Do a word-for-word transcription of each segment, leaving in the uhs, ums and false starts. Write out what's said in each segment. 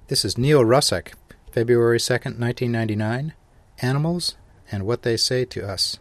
This is Neil Russick, February second, nineteen ninety-nine, Animals and What They Say to Us.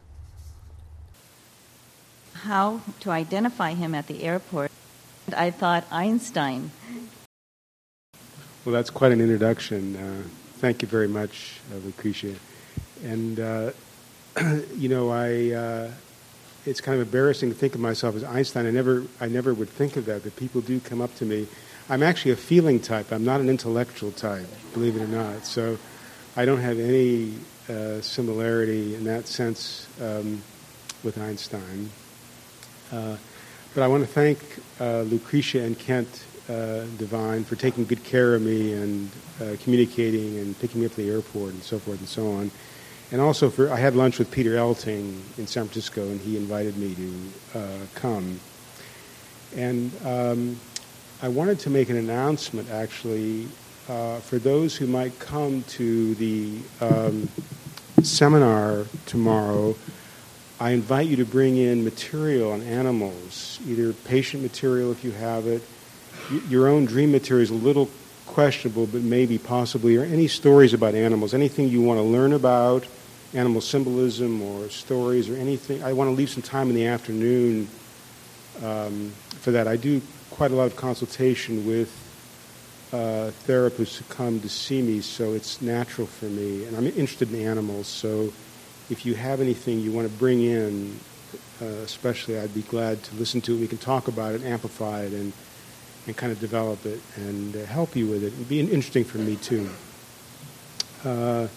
How to identify him at the airport. I thought Einstein. Well, that's quite an introduction. Uh, thank you very much, uh, Lucretia. And, uh, you know, I... Uh, it's kind of embarrassing to think of myself as Einstein. I never, I never would think of that, but people do come up to me. I'm actually a feeling type. I'm not an intellectual type, believe it or not. So I don't have any uh, similarity in that sense um, with Einstein. Uh, but I want to thank uh, Lucretia and Kent uh, Devine for taking good care of me and uh, communicating and picking me up at the airport and so forth and so on. And also, for I had lunch with Peter Elting in San Francisco, and he invited me to uh, come. And um, I wanted to make an announcement, actually, uh, for those who might come to the um, seminar tomorrow. I invite you to bring in material on animals, either patient material if you have it. Y- your own dream material is a little questionable, but maybe possibly, or any stories about animals, anything you want to learn about, animal symbolism or stories or anything. I want to leave some time in the afternoon um, for that. I do quite a lot of consultation with uh, therapists who come to see me, so it's natural for me. And I'm interested in animals, so if you have anything you want to bring in, uh, especially, I'd be glad to listen to it. We can talk about it, amplify it, and and kind of develop it and uh, help you with it. It'd be interesting for me, too. Uh,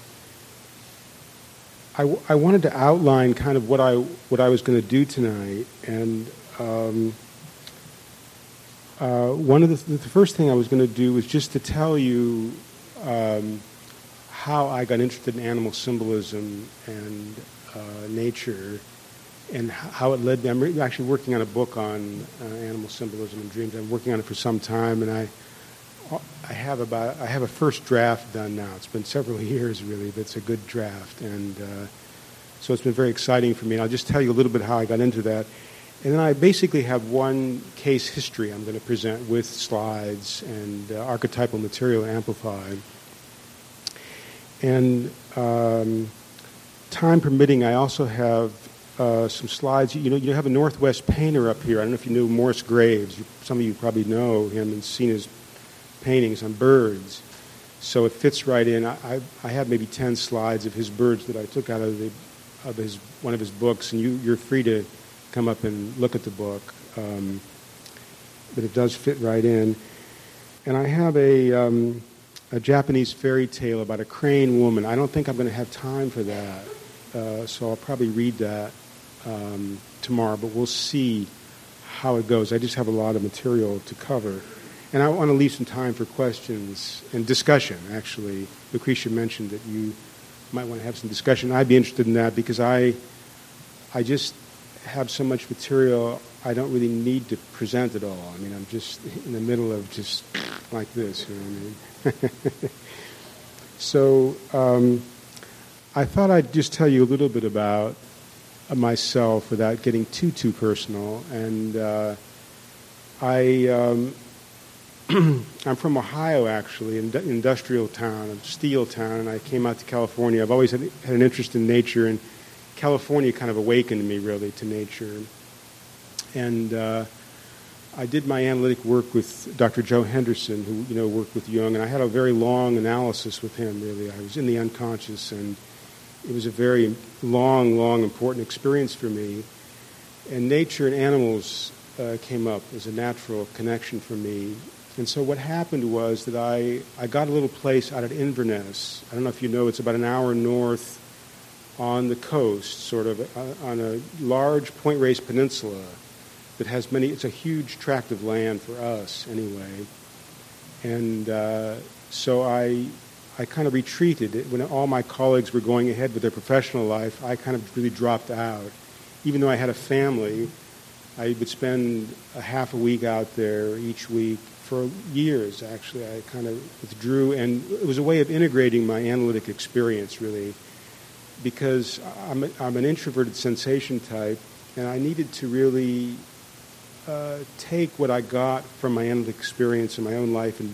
I, w- I wanted to outline kind of what I what I was going to do tonight, and um, uh, one of the, the first thing I was going to do was just to tell you um, how I got interested in animal symbolism and uh, nature, and how it led me. I'm re- actually working on a book on uh, animal symbolism and dreams. I'm working on it for some time, and I I have about I have a first draft done now. It's been several years, really, but it's a good draft, and uh, so it's been very exciting for me. And I'll just tell you a little bit how I got into that. And then I basically have one case history I'm going to present with slides and uh, archetypal material amplified. And um, time permitting, I also have Uh, some slides. You know, you have a Northwest painter up here. I don't know if you know Morris Graves. Some of you probably know him and seen his paintings on birds. So it fits right in. I, I, I have maybe ten slides of his birds that I took out of the of his one of his books, and you, you're free to come up and look at the book. Um, but it does fit right in. And I have a um, a Japanese fairy tale about a crane woman. I don't think I'm going to have time for that, uh, so I'll probably read that Um, tomorrow, but we'll see how it goes. I just have a lot of material to cover. And I want to leave some time for questions and discussion, actually. Lucretia mentioned that you might want to have some discussion. I'd be interested in that because I I just have so much material, I don't really need to present it all. I mean, I'm just in the middle of just like this, you know what I mean? So um, I thought I'd just tell you a little bit about myself without getting too, too personal. And uh, I, um, I'm from Ohio, actually, an industrial town, a steel town, and I came out to California. I've always had, had an interest in nature, and California kind of awakened me, really, to nature. And uh, I did my analytic work with Doctor Joe Henderson, who, you know, worked with Jung, and I had a very long analysis with him, really. I was in the unconscious, and it was a very long, long, important experience for me. And nature and animals uh, came up as a natural connection for me. And so what happened was that I, I got a little place out at Inverness. I don't know if you know, it's about an hour north on the coast, sort of, uh, on a large Point Reyes peninsula that has many, it's a huge tract of land for us, anyway. And uh, so I... I kind of retreated. When all my colleagues were going ahead with their professional life, I kind of really dropped out. Even though I had a family, I would spend a half a week out there each week for years, actually. I kind of withdrew, and it was a way of integrating my analytic experience, really, because I'm, a, I'm an introverted sensation type, and I needed to really uh, take what I got from my analytic experience in my own life and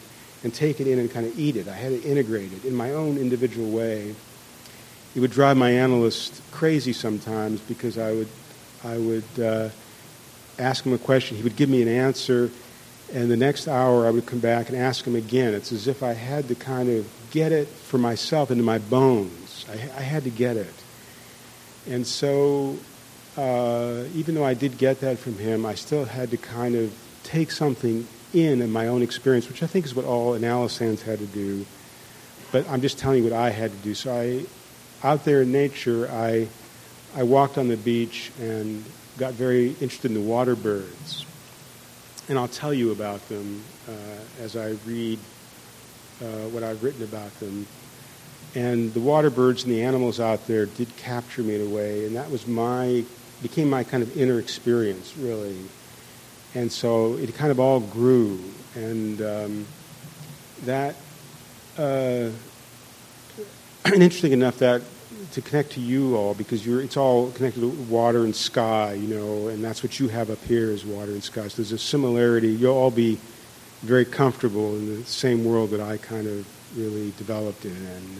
and take it in and kind of eat it. I had to integrate it in my own individual way. It would drive my analyst crazy sometimes because I would, I would uh, ask him a question. He would give me an answer, and the next hour I would come back and ask him again. It's as if I had to kind of get it for myself into my bones. I, I had to get it. And so uh, even though I did get that from him, I still had to kind of take something in in my own experience, which I think is what all analysans had to do. But I'm just telling you what I had to do. So I, out there in nature, I, I walked on the beach and got very interested in the water birds. And I'll tell you about them uh, as I read uh, what I've written about them. And the water birds and the animals out there did capture me in a way, and that was my, became my kind of inner experience, really. And so it kind of all grew, and um, that, uh, and interesting enough that to connect to you all, because you're, it's all connected to water and sky, you know, and that's what you have up here is water and sky. So there's a similarity. You'll all be very comfortable in the same world that I kind of really developed in. And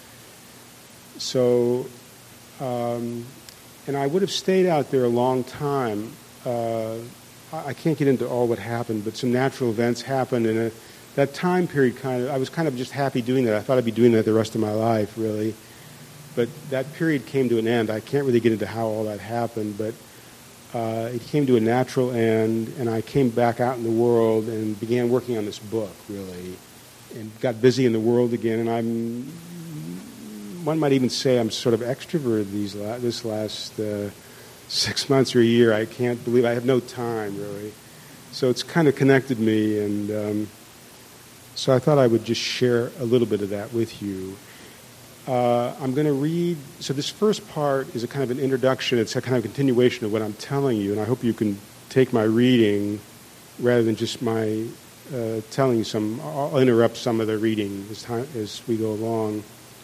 uh, so, um, and I would have stayed out there a long time. Uh, I can't get into all what happened, but some natural events happened, and a, that time period kind of, I was kind of just happy doing that. I thought I'd be doing that the rest of my life, really. But that period came to an end. I can't really get into how all that happened, but uh, it came to a natural end, and I came back out in the world and began working on this book, really, and got busy in the world again. And I'm, one might even say I'm sort of extroverted these la- this last uh, six months or a year. I can't believe I have no time, really. So it's kind of connected me, and um, so I thought I would just share a little bit of that with you. Uh, I'm going to read, so this first part is a kind of an introduction. It's a kind of continuation of what I'm telling you, and I hope you can take my reading rather than just my uh, telling you some. I'll interrupt some of the reading as, time, as we go along.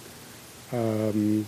Um,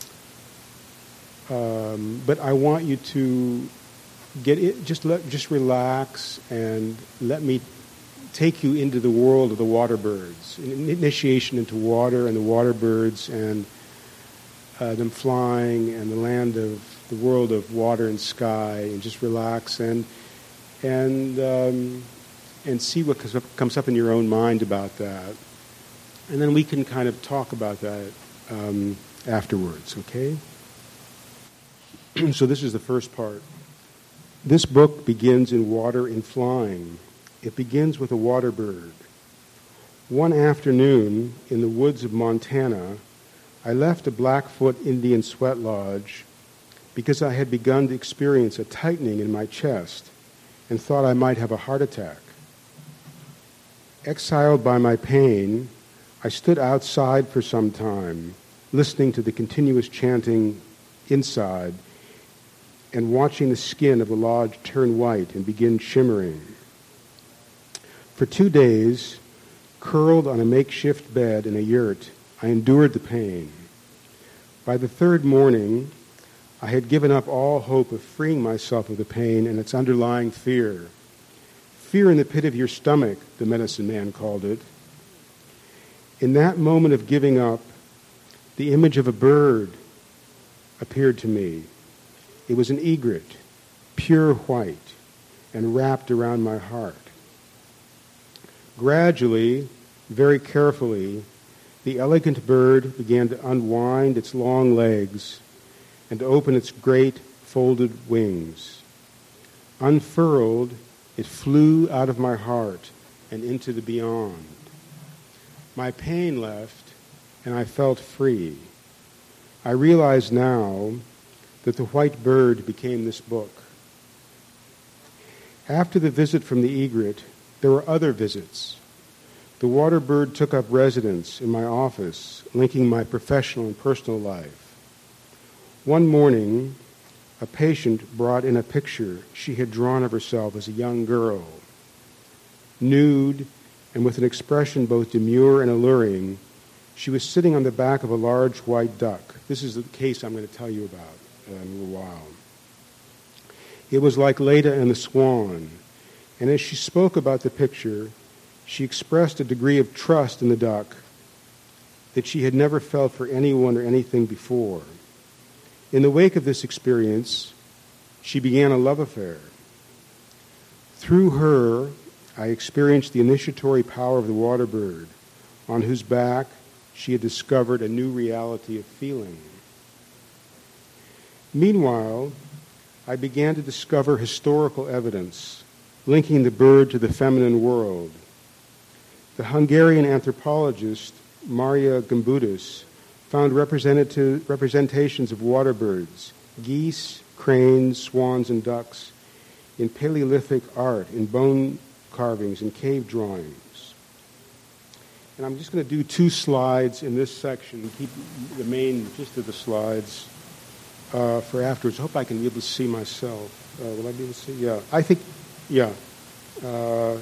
um, but I want you to get it, just let, just relax and let me take you into the world of the water birds, an initiation into water and the water birds and uh, them flying and the land of the world of water and sky, and just relax and and um, and see what comes up, comes up in your own mind about that, and then we can kind of talk about that um, afterwards. Okay. So this is the first part. This book begins in water and flying. It begins with a water bird. One afternoon in the woods of Montana, I left a Blackfoot Indian sweat lodge because I had begun to experience a tightening in my chest and thought I might have a heart attack. Exiled by my pain, I stood outside for some time, listening to the continuous chanting inside and watching the skin of the lodge turn white and begin shimmering. For two days, curled on a makeshift bed in a yurt, I endured the pain. By the third morning, I had given up all hope of freeing myself of the pain and its underlying fear. Fear in the pit of your stomach, the medicine man called it. In that moment of giving up, the image of a bird appeared to me. It was an egret, pure white, and wrapped around my heart. Gradually, very carefully, the elegant bird began to unwind its long legs and to open its great folded wings. Unfurled, it flew out of my heart and into the beyond. My pain left, and I felt free. I realize now that the white bird became this book. After the visit from the egret, there were other visits. The water bird took up residence in my office, linking my professional and personal life. One morning, a patient brought in a picture she had drawn of herself as a young girl. Nude and with an expression both demure and alluring, she was sitting on the back of a large white duck. This is the case I'm going to tell you about in a little while. It was like Leda and the Swan, and as she spoke about the picture, She expressed a degree of trust in the duck that she had never felt for anyone or anything before. In the wake of this experience, she began a love affair. Through her, I experienced the initiatory power of the water bird, on whose back she had discovered a new reality of feeling. Meanwhile, I began to discover historical evidence linking the bird to the feminine world. The Hungarian anthropologist Maria Gimbutas found representative, representations of water birds, geese, cranes, swans, and ducks in Paleolithic art, in bone carvings, and cave drawings. And I'm just going to do two slides in this section, keep the main gist of the slides uh, for afterwards. I hope I can be able to see myself. Uh, will I be able to see? Yeah. I think, yeah. Uh,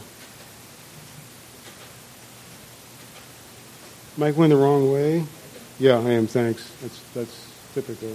am I going the wrong way? Yeah, I am, thanks. That's, that's typical.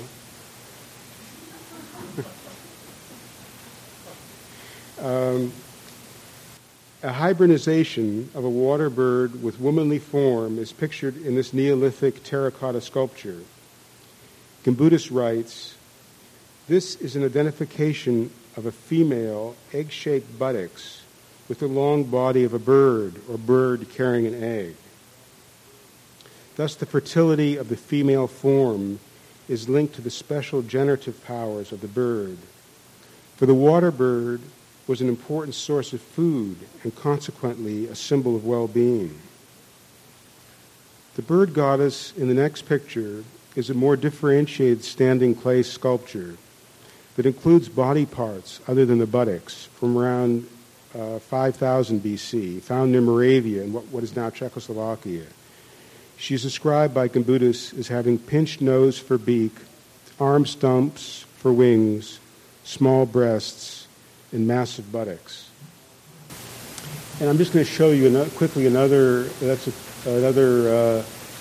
um, A hybridization of a water bird with womanly form is pictured in this Neolithic terracotta sculpture. Gimbutas writes, "This is an identification of a female egg-shaped buttocks with the long body of a bird or bird carrying an egg. Thus the fertility of the female form is linked to the special generative powers of the bird. For the water bird was an important source of food and consequently a symbol of well-being." The bird goddess in the next picture is a more differentiated standing clay sculpture that includes body parts other than the buttocks from around uh, five thousand B C, found near Moravia in what, what is now Czechoslovakia. She is described by Gimbutas as having pinched nose for beak, arm stumps for wings, small breasts, and massive buttocks. And I'm just going to show you another, quickly another, that's a, another, uh,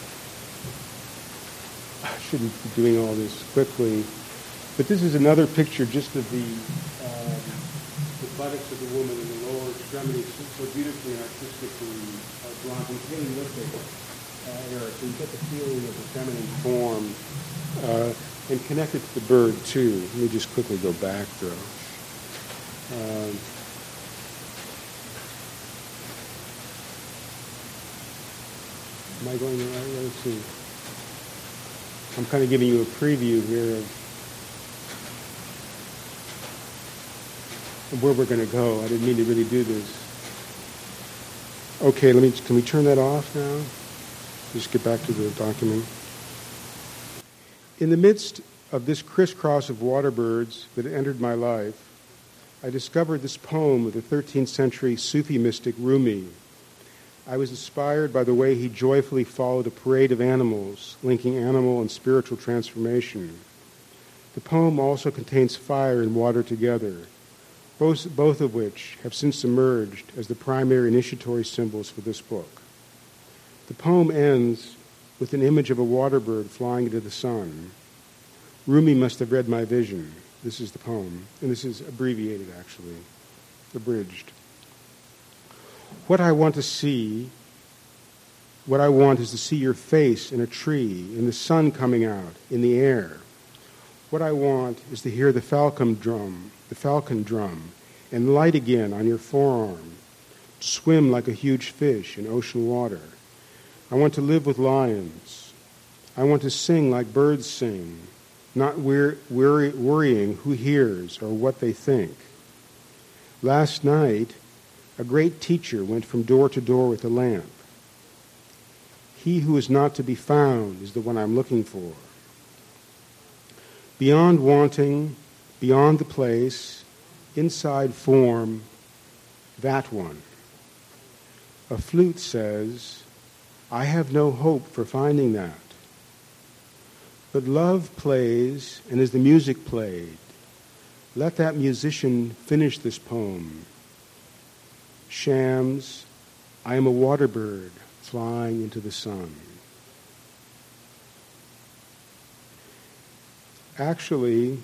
I shouldn't be doing all this quickly, but this is another picture just of the, um, the buttocks of the woman in the lower extremities, so beautifully and artistically uh, drawn from Paleolithic uh, era, so you get the feeling of the feminine form, uh, and connect it to the bird too. Let me just quickly go back though. Um, am I going the right way? Let's see. I'm kind of giving you a preview here of, of where we're going to go. I didn't mean to really do this. Okay, let me. Can we turn that off now? Just get back to the document. In the midst of this crisscross of water birds that entered my life, I discovered this poem of the thirteenth century Sufi mystic Rumi. I was inspired by the way he joyfully followed a parade of animals, linking animal and spiritual transformation. The poem also contains fire and water together, both, both of which have since emerged as the primary initiatory symbols for this book. The poem ends with an image of a water bird flying into the sun. Rumi must have read my vision. This is the poem, and this is abbreviated, actually, abridged. What I want to see, what I want is to see your face in a tree, in the sun coming out, in the air. What I want is to hear the falcon drum, the falcon drum, and light again on your forearm, to swim like a huge fish in ocean water. I want to live with lions. I want to sing like birds sing, not wear, worry, worrying who hears or what they think. Last night, a great teacher went from door to door with a lamp. He who is not to be found is the one I'm looking for. Beyond wanting, beyond the place, inside form, that one. A flute says, I have no hope for finding that. But love plays, and as the music played, let that musician finish this poem. Shams, I am a water bird flying into the sun. Actually,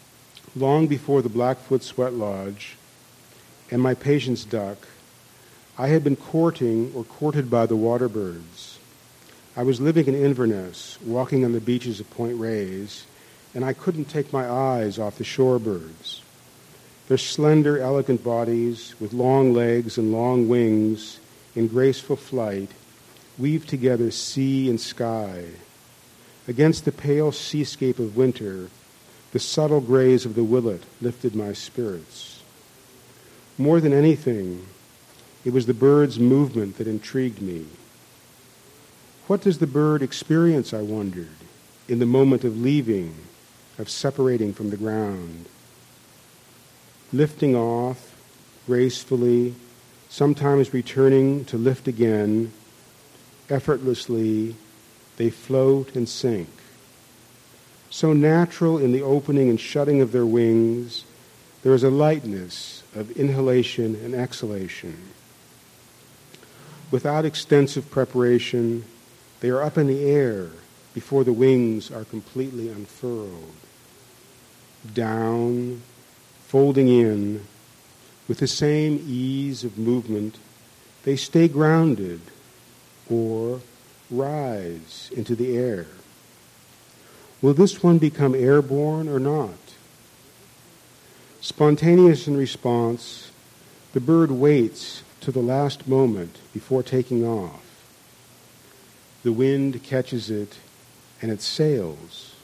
long before the Blackfoot Sweat Lodge and my patient's duck, I had been courting or courted by the water birds. I was living in Inverness, walking on the beaches of Point Reyes, and I couldn't take my eyes off the shorebirds. Their slender, elegant bodies, with long legs and long wings, in graceful flight, weave together sea and sky. Against the pale seascape of winter, the subtle grays of the willet lifted my spirits. More than anything, it was the bird's movement that intrigued me. What does the bird experience, I wondered, in the moment of leaving, of separating from the ground? Lifting off, gracefully, sometimes returning to lift again, effortlessly, they float and sink. So natural in the opening and shutting of their wings, there is a lightness of inhalation and exhalation. Without extensive preparation, they are up in the air before the wings are completely unfurled. Down, folding in, with the same ease of movement, they stay grounded or rise into the air. Will this one become airborne or not? Spontaneous in response, the bird waits to the last moment before taking off. The wind catches it and it sails.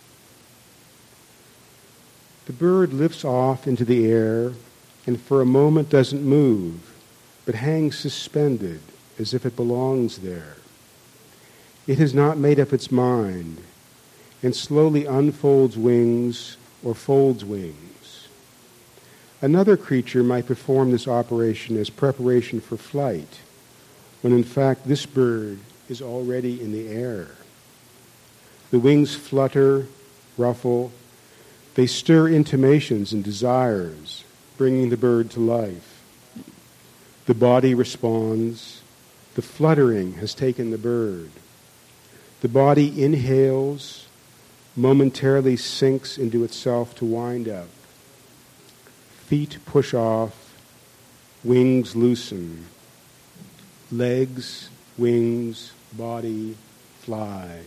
The bird lifts off into the air and for a moment doesn't move, but hangs suspended as if it belongs there. It has not made up its mind and slowly unfolds wings or folds wings. Another creature might perform this operation as preparation for flight, when in fact this bird is already in the air. The wings flutter, ruffle, they stir intimations and desires, bringing the bird to life. The body responds. The fluttering has taken the bird. The body inhales, momentarily sinks into itself to wind up. Feet push off, wings loosen. Legs, wings, body, fly.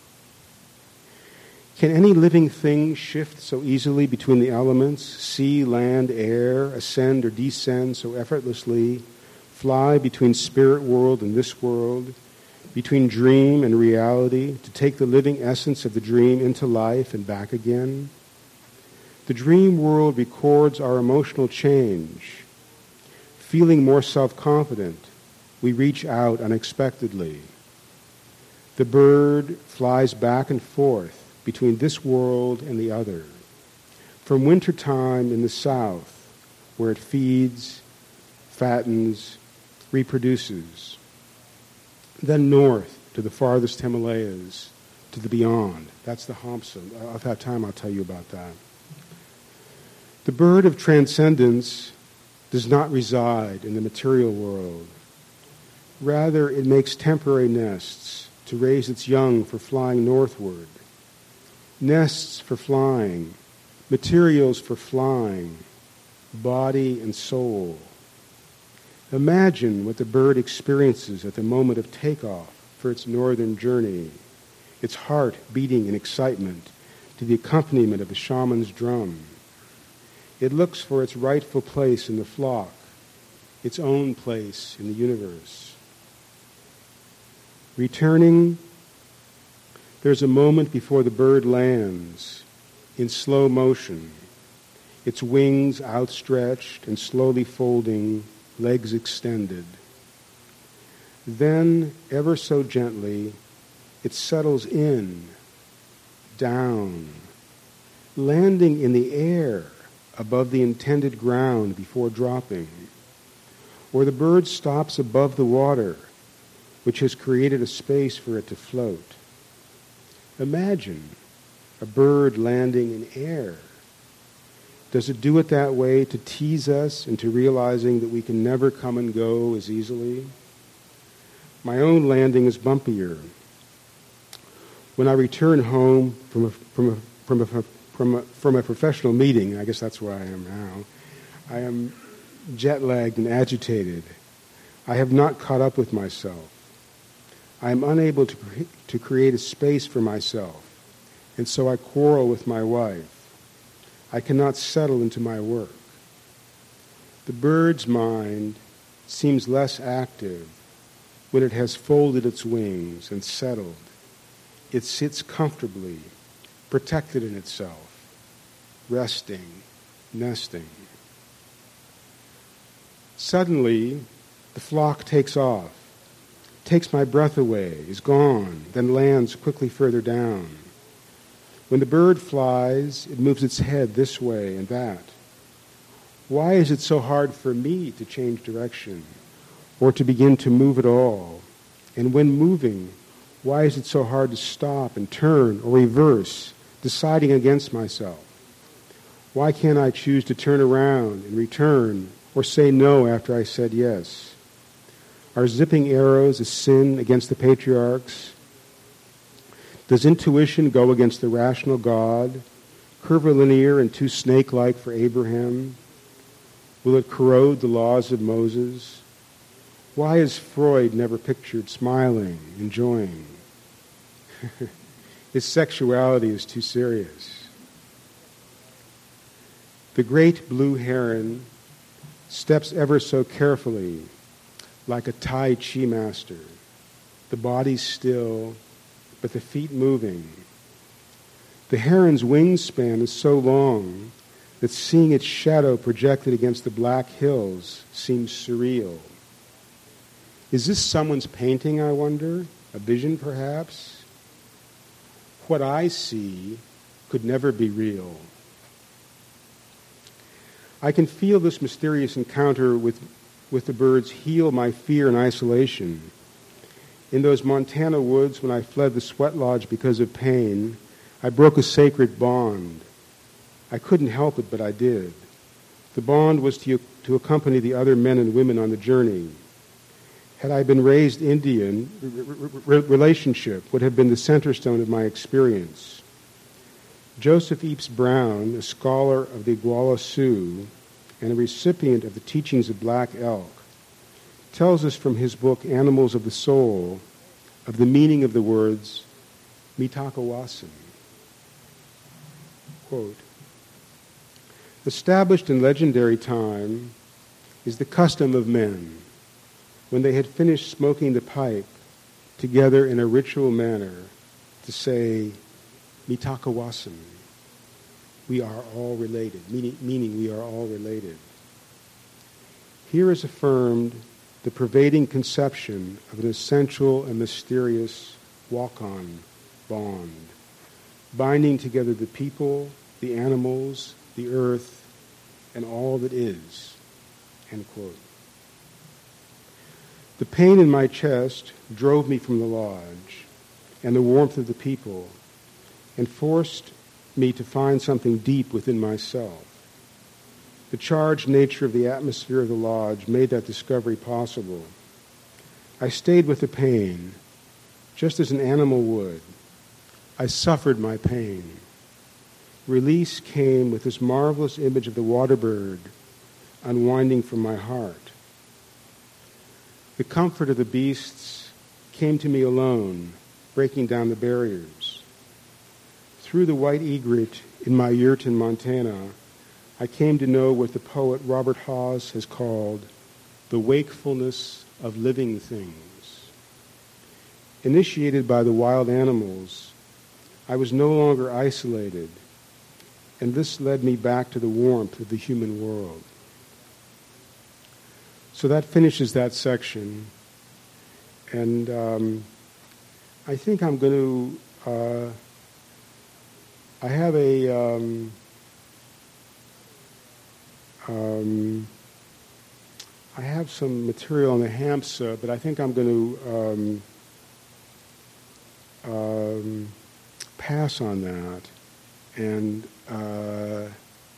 Can any living thing shift so easily between the elements, sea, land, air, ascend or descend so effortlessly, fly between spirit world and this world, between dream and reality, to take the living essence of the dream into life and back again? The dream world records our emotional change. Feeling more self-confident, we reach out unexpectedly. The bird flies back and forth between this world and the other. From winter time in the south, where it feeds, fattens, reproduces. Then north to the farthest Himalayas, to the beyond. That's the Hamsa. If I have time, I'll tell you about that. The bird of transcendence does not reside in the material world. Rather, it makes temporary nests to raise its young for flying northward. Nests for flying, materials for flying, body and soul. Imagine what the bird experiences at the moment of takeoff for its northern journey, its heart beating in excitement to the accompaniment of the shaman's drum. It looks for its rightful place in the flock, its own place in the universe. Returning, there's a moment before the bird lands in slow motion, its wings outstretched and slowly folding, legs extended. Then, ever so gently, it settles in, down, landing in the air above the intended ground before dropping. Or the bird stops above the water, which has created a space for it to float. Imagine a bird landing in air. Does it do it that way to tease us into realizing that we can never come and go as easily? My own landing is bumpier. When I return home from a, from a, from a, from a, from a professional meeting, I guess that's where I am now, I am jet-lagged and agitated. I have not caught up with myself. I am unable to, cre- to create a space for myself, and so I quarrel with my wife. I cannot settle into my work. The bird's mind seems less active when it has folded its wings and settled. It sits comfortably, protected in itself, resting, nesting. Suddenly, the flock takes off, takes my breath away, is gone, then lands quickly further down. When the bird flies, it moves its head this way and that. Why is it so hard for me to change direction or to begin to move at all? And when moving, why is it so hard to stop and turn or reverse, deciding against myself? Why can't I choose to turn around and return or say no after I said yes? Are zipping arrows a sin against the patriarchs? Does intuition go against the rational God, curvilinear and too snake-like for Abraham? Will it corrode the laws of Moses? Why is Freud never pictured smiling, enjoying? His sexuality is too serious. The great blue heron steps ever so carefully, like a Tai Chi master, the body still, but the feet moving. The heron's wingspan is so long that seeing its shadow projected against the black hills seems surreal. Is this someone's painting, I wonder? A vision, perhaps? What I see could never be real. I can feel this mysterious encounter with, with the birds heal my fear and isolation. In those Montana woods, when I fled the sweat lodge because of pain, I broke a sacred bond. I couldn't help it, but I did. The bond was to, to accompany the other men and women on the journey. Had I been raised Indian, re- relationship would have been the center stone of my experience. Joseph Epes Brown, a scholar of the Iguala Sioux and a recipient of the teachings of Black Elk, tells us from his book Animals of the Soul of the meaning of the words Mitakawasin. Quote, established in legendary time is the custom of men, when they had finished smoking the pipe, together in a ritual manner, to say, Mitakawasin, we are all related, meaning, meaning we are all related. Here is affirmed the pervading conception of an essential and mysterious walk-on bond, binding together the people, the animals, the earth, and all that is, end quote. The pain in my chest drove me from the lodge and the warmth of the people and forced me to find something deep within myself. The charged nature of the atmosphere of the lodge made that discovery possible. I stayed with the pain, just as an animal would. I suffered my pain. Release came with this marvelous image of the water bird unwinding from my heart. The comfort of the beasts came to me alone, breaking down the barriers. Through the white egret in my yurt in Montana, I came to know what the poet Robert Haas has called the wakefulness of living things. Initiated by the wild animals, I was no longer isolated, and this led me back to the warmth of the human world. So that finishes that section, and um, I think I'm going to, uh, I have a, um, um, I have some material on the Hamsa, but I think I'm going to um, um, pass on that, and uh,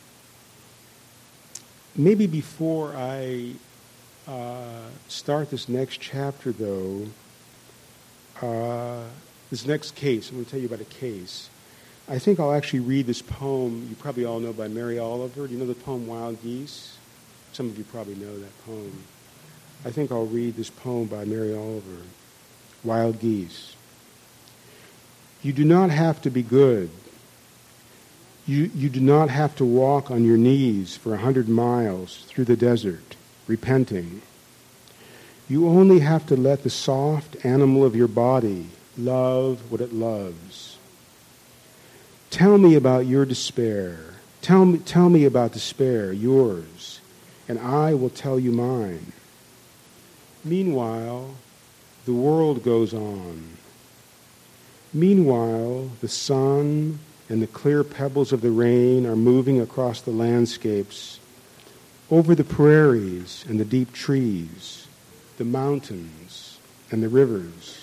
maybe before I Uh, start this next chapter, though, uh, this next case, I'm going to tell you about a case. I think I'll actually read this poem you probably all know by Mary Oliver. Do you know the poem Wild Geese? Some of you probably know that poem. I think I'll read this poem by Mary Oliver, Wild Geese. You do not have to be good. You, you do not have to walk on your knees for a hundred miles through the desert, repenting. You only have to let the soft animal of your body love what it loves. Tell me about your despair. Tell me, tell me about despair, yours, and I will tell you mine. Meanwhile, the world goes on. Meanwhile, the sun and the clear pebbles of the rain are moving across the landscapes, over the prairies and the deep trees, the mountains and the rivers.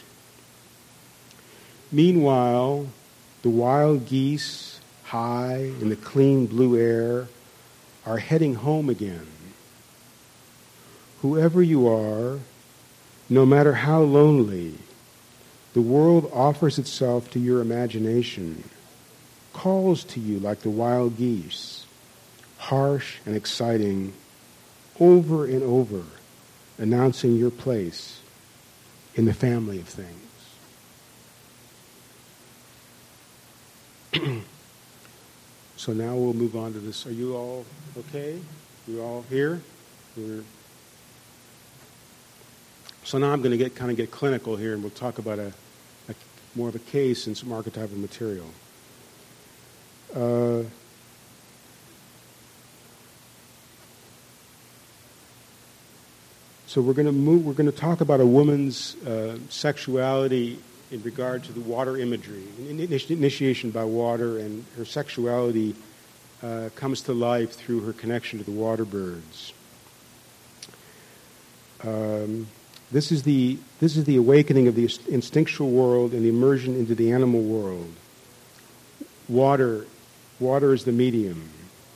Meanwhile, the wild geese, high in the clean blue air, are heading home again. Whoever you are, no matter how lonely, the world offers itself to your imagination, calls to you like the wild geese, harsh and exciting, over and over, announcing your place in the family of things. So now we'll move on to this. Are you all okay? You all here? We're... So now I'm going to get kind of get clinical here, and we'll talk about a, a more of a case and some archetypal material. Uh, so we're going to move. We're going to talk about a woman's uh, sexuality in regard to the water imagery, initiation by water, and her sexuality uh, comes to life through her connection to the water birds. Um, this is the this is the awakening of the instinctual world and the immersion into the animal world. Water, water is the medium.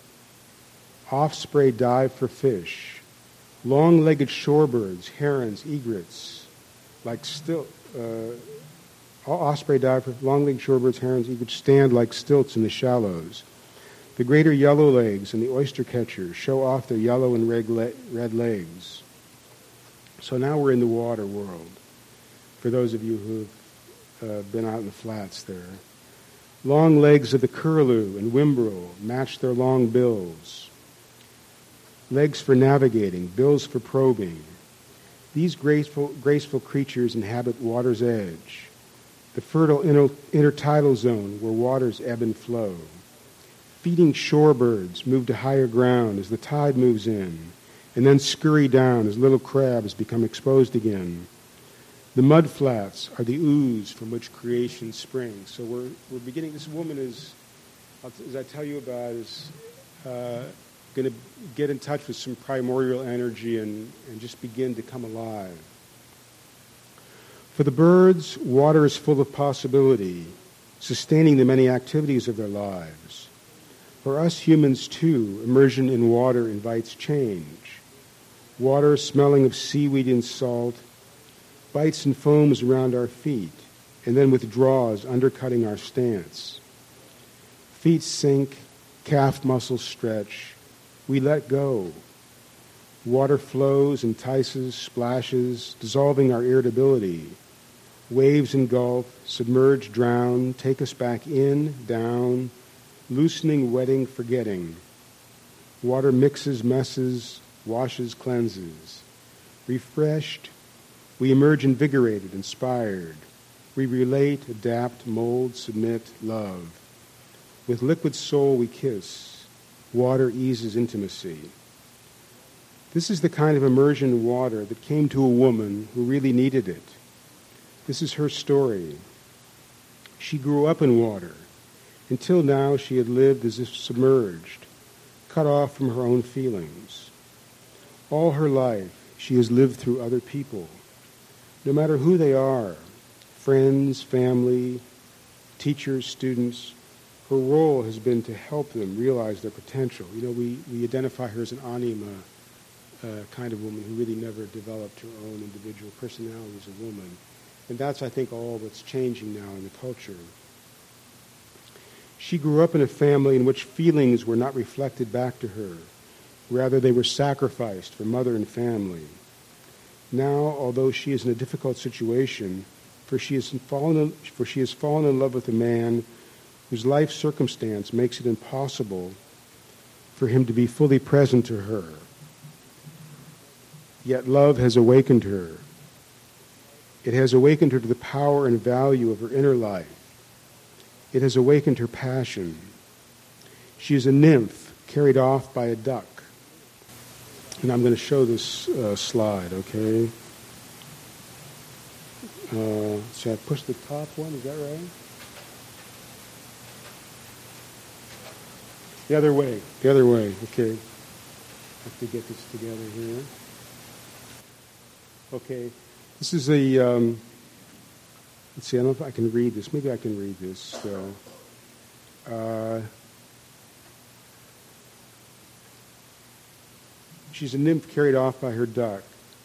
Offspray dive for fish. Long-legged shorebirds, herons, egrets, like still. Uh, Osprey dive for long-legged shorebirds, herons, egrets stand like stilts in the shallows. The greater yellowlegs and the oyster catchers show off their yellow and red, le- red legs. So now we're in the water world, for those of you who've uh, been out in the flats there. Long legs of the curlew and whimbrel match their long bills. Legs for navigating, bills for probing. These graceful, graceful creatures inhabit water's edge, the fertile inter- intertidal zone where waters ebb and flow. Feeding shorebirds move to higher ground as the tide moves in, and then scurry down as little crabs become exposed again. The mud flats are the ooze from which creation springs. So we're we're beginning. This woman is, as I tell you about, is uh, going to get in touch with some primordial energy and, and just begin to come alive. For the birds, water is full of possibility, sustaining the many activities of their lives. For us humans, too, immersion in water invites change. Water smelling of seaweed and salt bites and foams around our feet, and then withdraws, undercutting our stance. Feet sink, calf muscles stretch. We let go. Water flows, entices, splashes, dissolving our irritability. Waves engulf, submerge, drown, take us back in, down, loosening, wetting, forgetting. Water mixes, messes, washes, cleanses. Refreshed, we emerge invigorated, inspired. We relate, adapt, mold, submit, love. With liquid soul we kiss. Water eases intimacy. This is the kind of immersion in water that came to a woman who really needed it. This is her story. She grew up in water. Until now, she had lived as if submerged, cut off from her own feelings. All her life, she has lived through other people, no matter who they are, friends, family, teachers, students. Her role has been to help them realize their potential. You know, we, we identify her as an anima uh, kind of woman who really never developed her own individual personality as a woman. And that's, I think, all that's changing now in the culture. She grew up in a family in which feelings were not reflected back to her. Rather, they were sacrificed for mother and family. Now, although she is in a difficult situation, for she has fallen in, for she has fallen in love with a man whose life circumstance makes it impossible for him to be fully present to her. Yet love has awakened her. It has awakened her to the power and value of her inner life. It has awakened her passion. She is a nymph carried off by a duck. And I'm going to show this uh, slide, okay? Uh, so I push the top one, is that right? The other way, the other way, okay. I have to get this together here. Okay, this is a, um, let's see, I don't know if I can read this. Maybe I can read this. So, uh, she's a nymph carried off by her duck.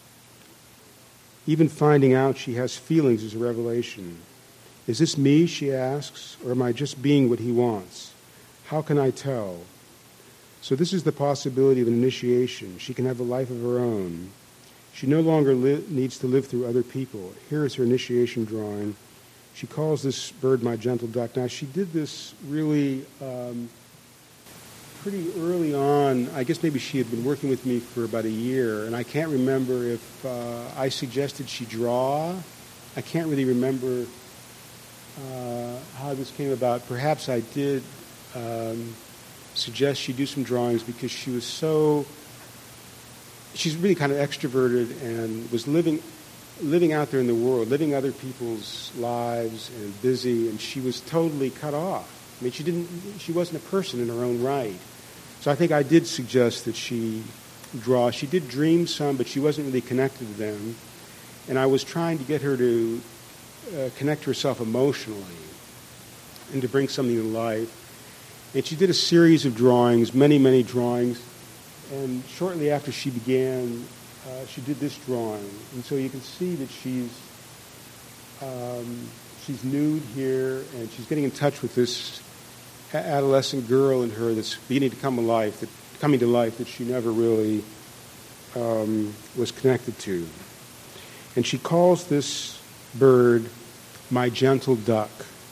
Even finding out she has feelings is a revelation. Is this me, she asks, or am I just being what he wants? How can I tell? So this is the possibility of an initiation. She can have a life of her own. She no longer li- needs to live through other people. Here is her initiation drawing. She calls this bird my gentle duck. Now, she did this really um, pretty early on. I guess maybe she had been working with me for about a year, and I can't remember if uh, I suggested she draw. I can't really remember uh, how this came about. Perhaps I did um, suggest she do some drawings because she was so... She's really kind of extroverted and was living living out there in the world, living other people's lives and busy, and she was totally cut off. I mean, she didn't, she wasn't a person in her own right. So I think I did suggest that she draw. She did dream some, but she wasn't really connected to them. And I was trying to get her to uh, connect to herself emotionally and to bring something to life. And she did a series of drawings, many, many drawings. And shortly after she began, uh, she did this drawing. And so you can see that she's um, she's nude here, and she's getting in touch with this adolescent girl in her that's beginning to come alive, that coming to life that she never really um, was connected to. And she calls this bird my gentle duck.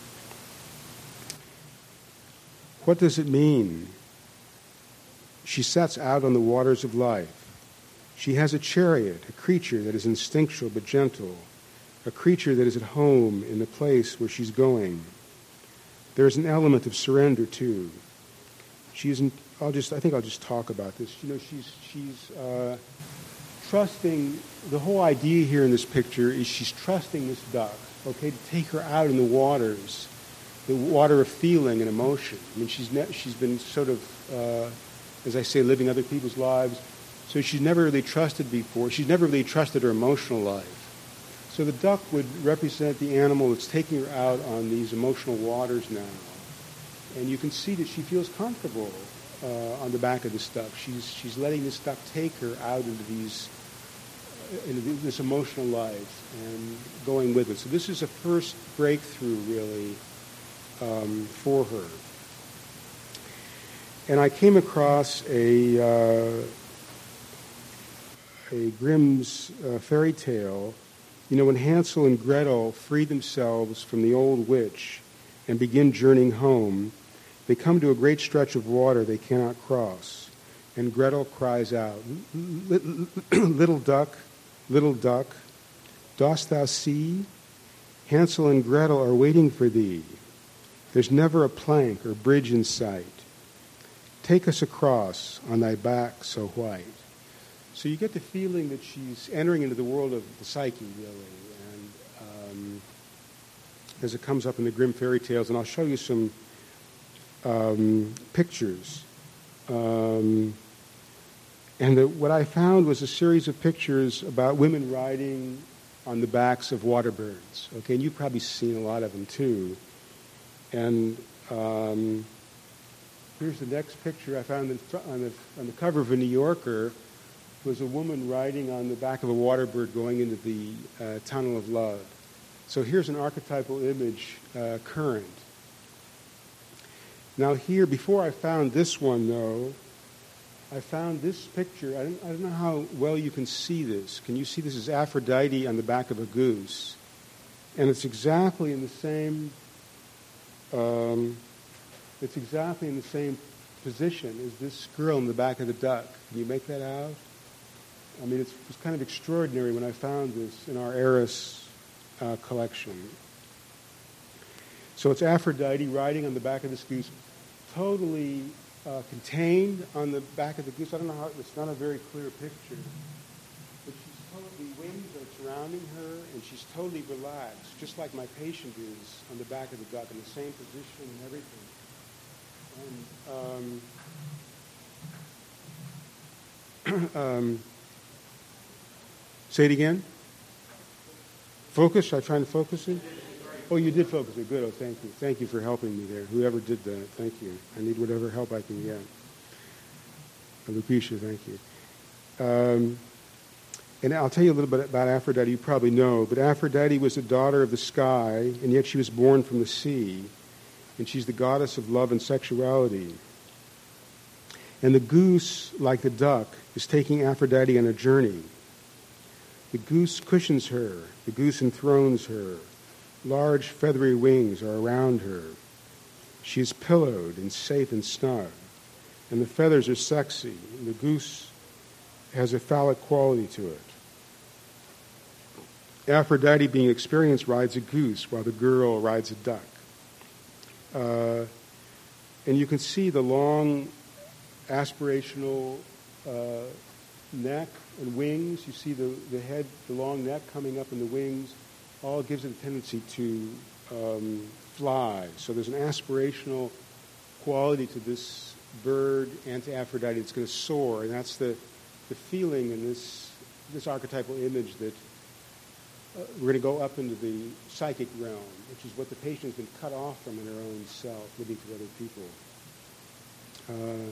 What does it mean? She sets out on the waters of life. She has a chariot, a creature that is instinctual but gentle, a creature that is at home in the place where she's going. There is an element of surrender too. She isn't. I'll just. I think I'll just talk about this. You know, she's she's uh, trusting. The whole idea here in this picture is she's trusting this duck. Okay, to take her out in the waters, the water of feeling and emotion. I mean, she's ne- she's been sort of. Uh, as I say, living other people's lives. So she's never really trusted before. She's never really trusted her emotional life. So the duck would represent the animal that's taking her out on these emotional waters now. And you can see that she feels comfortable uh, on the back of this duck. She's she's letting this duck take her out into these uh, into this emotional life and going with it. So this is a first breakthrough, really, um, for her. And I came across a uh, a Grimm's uh, fairy tale. You know, when Hansel and Gretel free themselves from the old witch and begin journeying home, they come to a great stretch of water they cannot cross. And Gretel cries out, "Little duck, little duck, dost thou see? Hansel and Gretel are waiting for thee. There's never a plank or bridge in sight. Take us across on thy back so white." So you get the feeling that she's entering into the world of the psyche, really, and um, as it comes up in the Grimm fairy tales, and I'll show you some um, pictures. Um, and the, what I found was a series of pictures about women riding on the backs of water birds. Okay, and you've probably seen a lot of them too. And um, here's the next picture I found in fr- on, the, on the cover of a New Yorker. Was a woman riding on the back of a water bird going into the uh, tunnel of love. So here's an archetypal image, uh, current. Now here, before I found this one though, I found this picture. I don't, I don't know how well you can see this. Can you see this is Aphrodite on the back of a goose? And it's exactly in the same, um, it's exactly in the same position as this girl in the back of the duck. Can you make that out? I mean, it's, it was kind of extraordinary when I found this in our Eris uh, collection. So it's Aphrodite riding on the back of this goose, totally uh, contained on the back of the goose. I don't know how, it's not a very clear picture. But she's totally, wings are surrounding her, and she's totally relaxed, just like my patient is on the back of the duck, in the same position and everything. And, um, um, say it again. Focus? Should I try to focus it? Oh, you did focus it. Good. Oh, thank you. Thank you for helping me there. Whoever did that, thank you. I need whatever help I can get. Lucretia, thank you. Um, and I'll tell you a little bit about Aphrodite. You probably know, but Aphrodite was the daughter of the sky, and yet she was born from the sea, and she's the goddess of love and sexuality. And the goose, like the duck, is taking Aphrodite on a journey. The goose cushions her. The goose enthrones her. Large feathery wings are around her. She is pillowed and safe and snug. And the feathers are sexy. And the goose has a phallic quality to it. Aphrodite, being experienced, rides a goose while the girl rides a duck. Uh, and you can see the long aspirational uh, neck and wings. You see the, the head, the long neck coming up in the wings. All gives it a tendency to um, fly. So there's an aspirational quality to this bird and to Aphrodite. It's going to soar, and that's the, the feeling in this, this archetypal image that uh, we're going to go up into the psychic realm, which is what the patient has been cut off from in her own self, living through other people. Uh,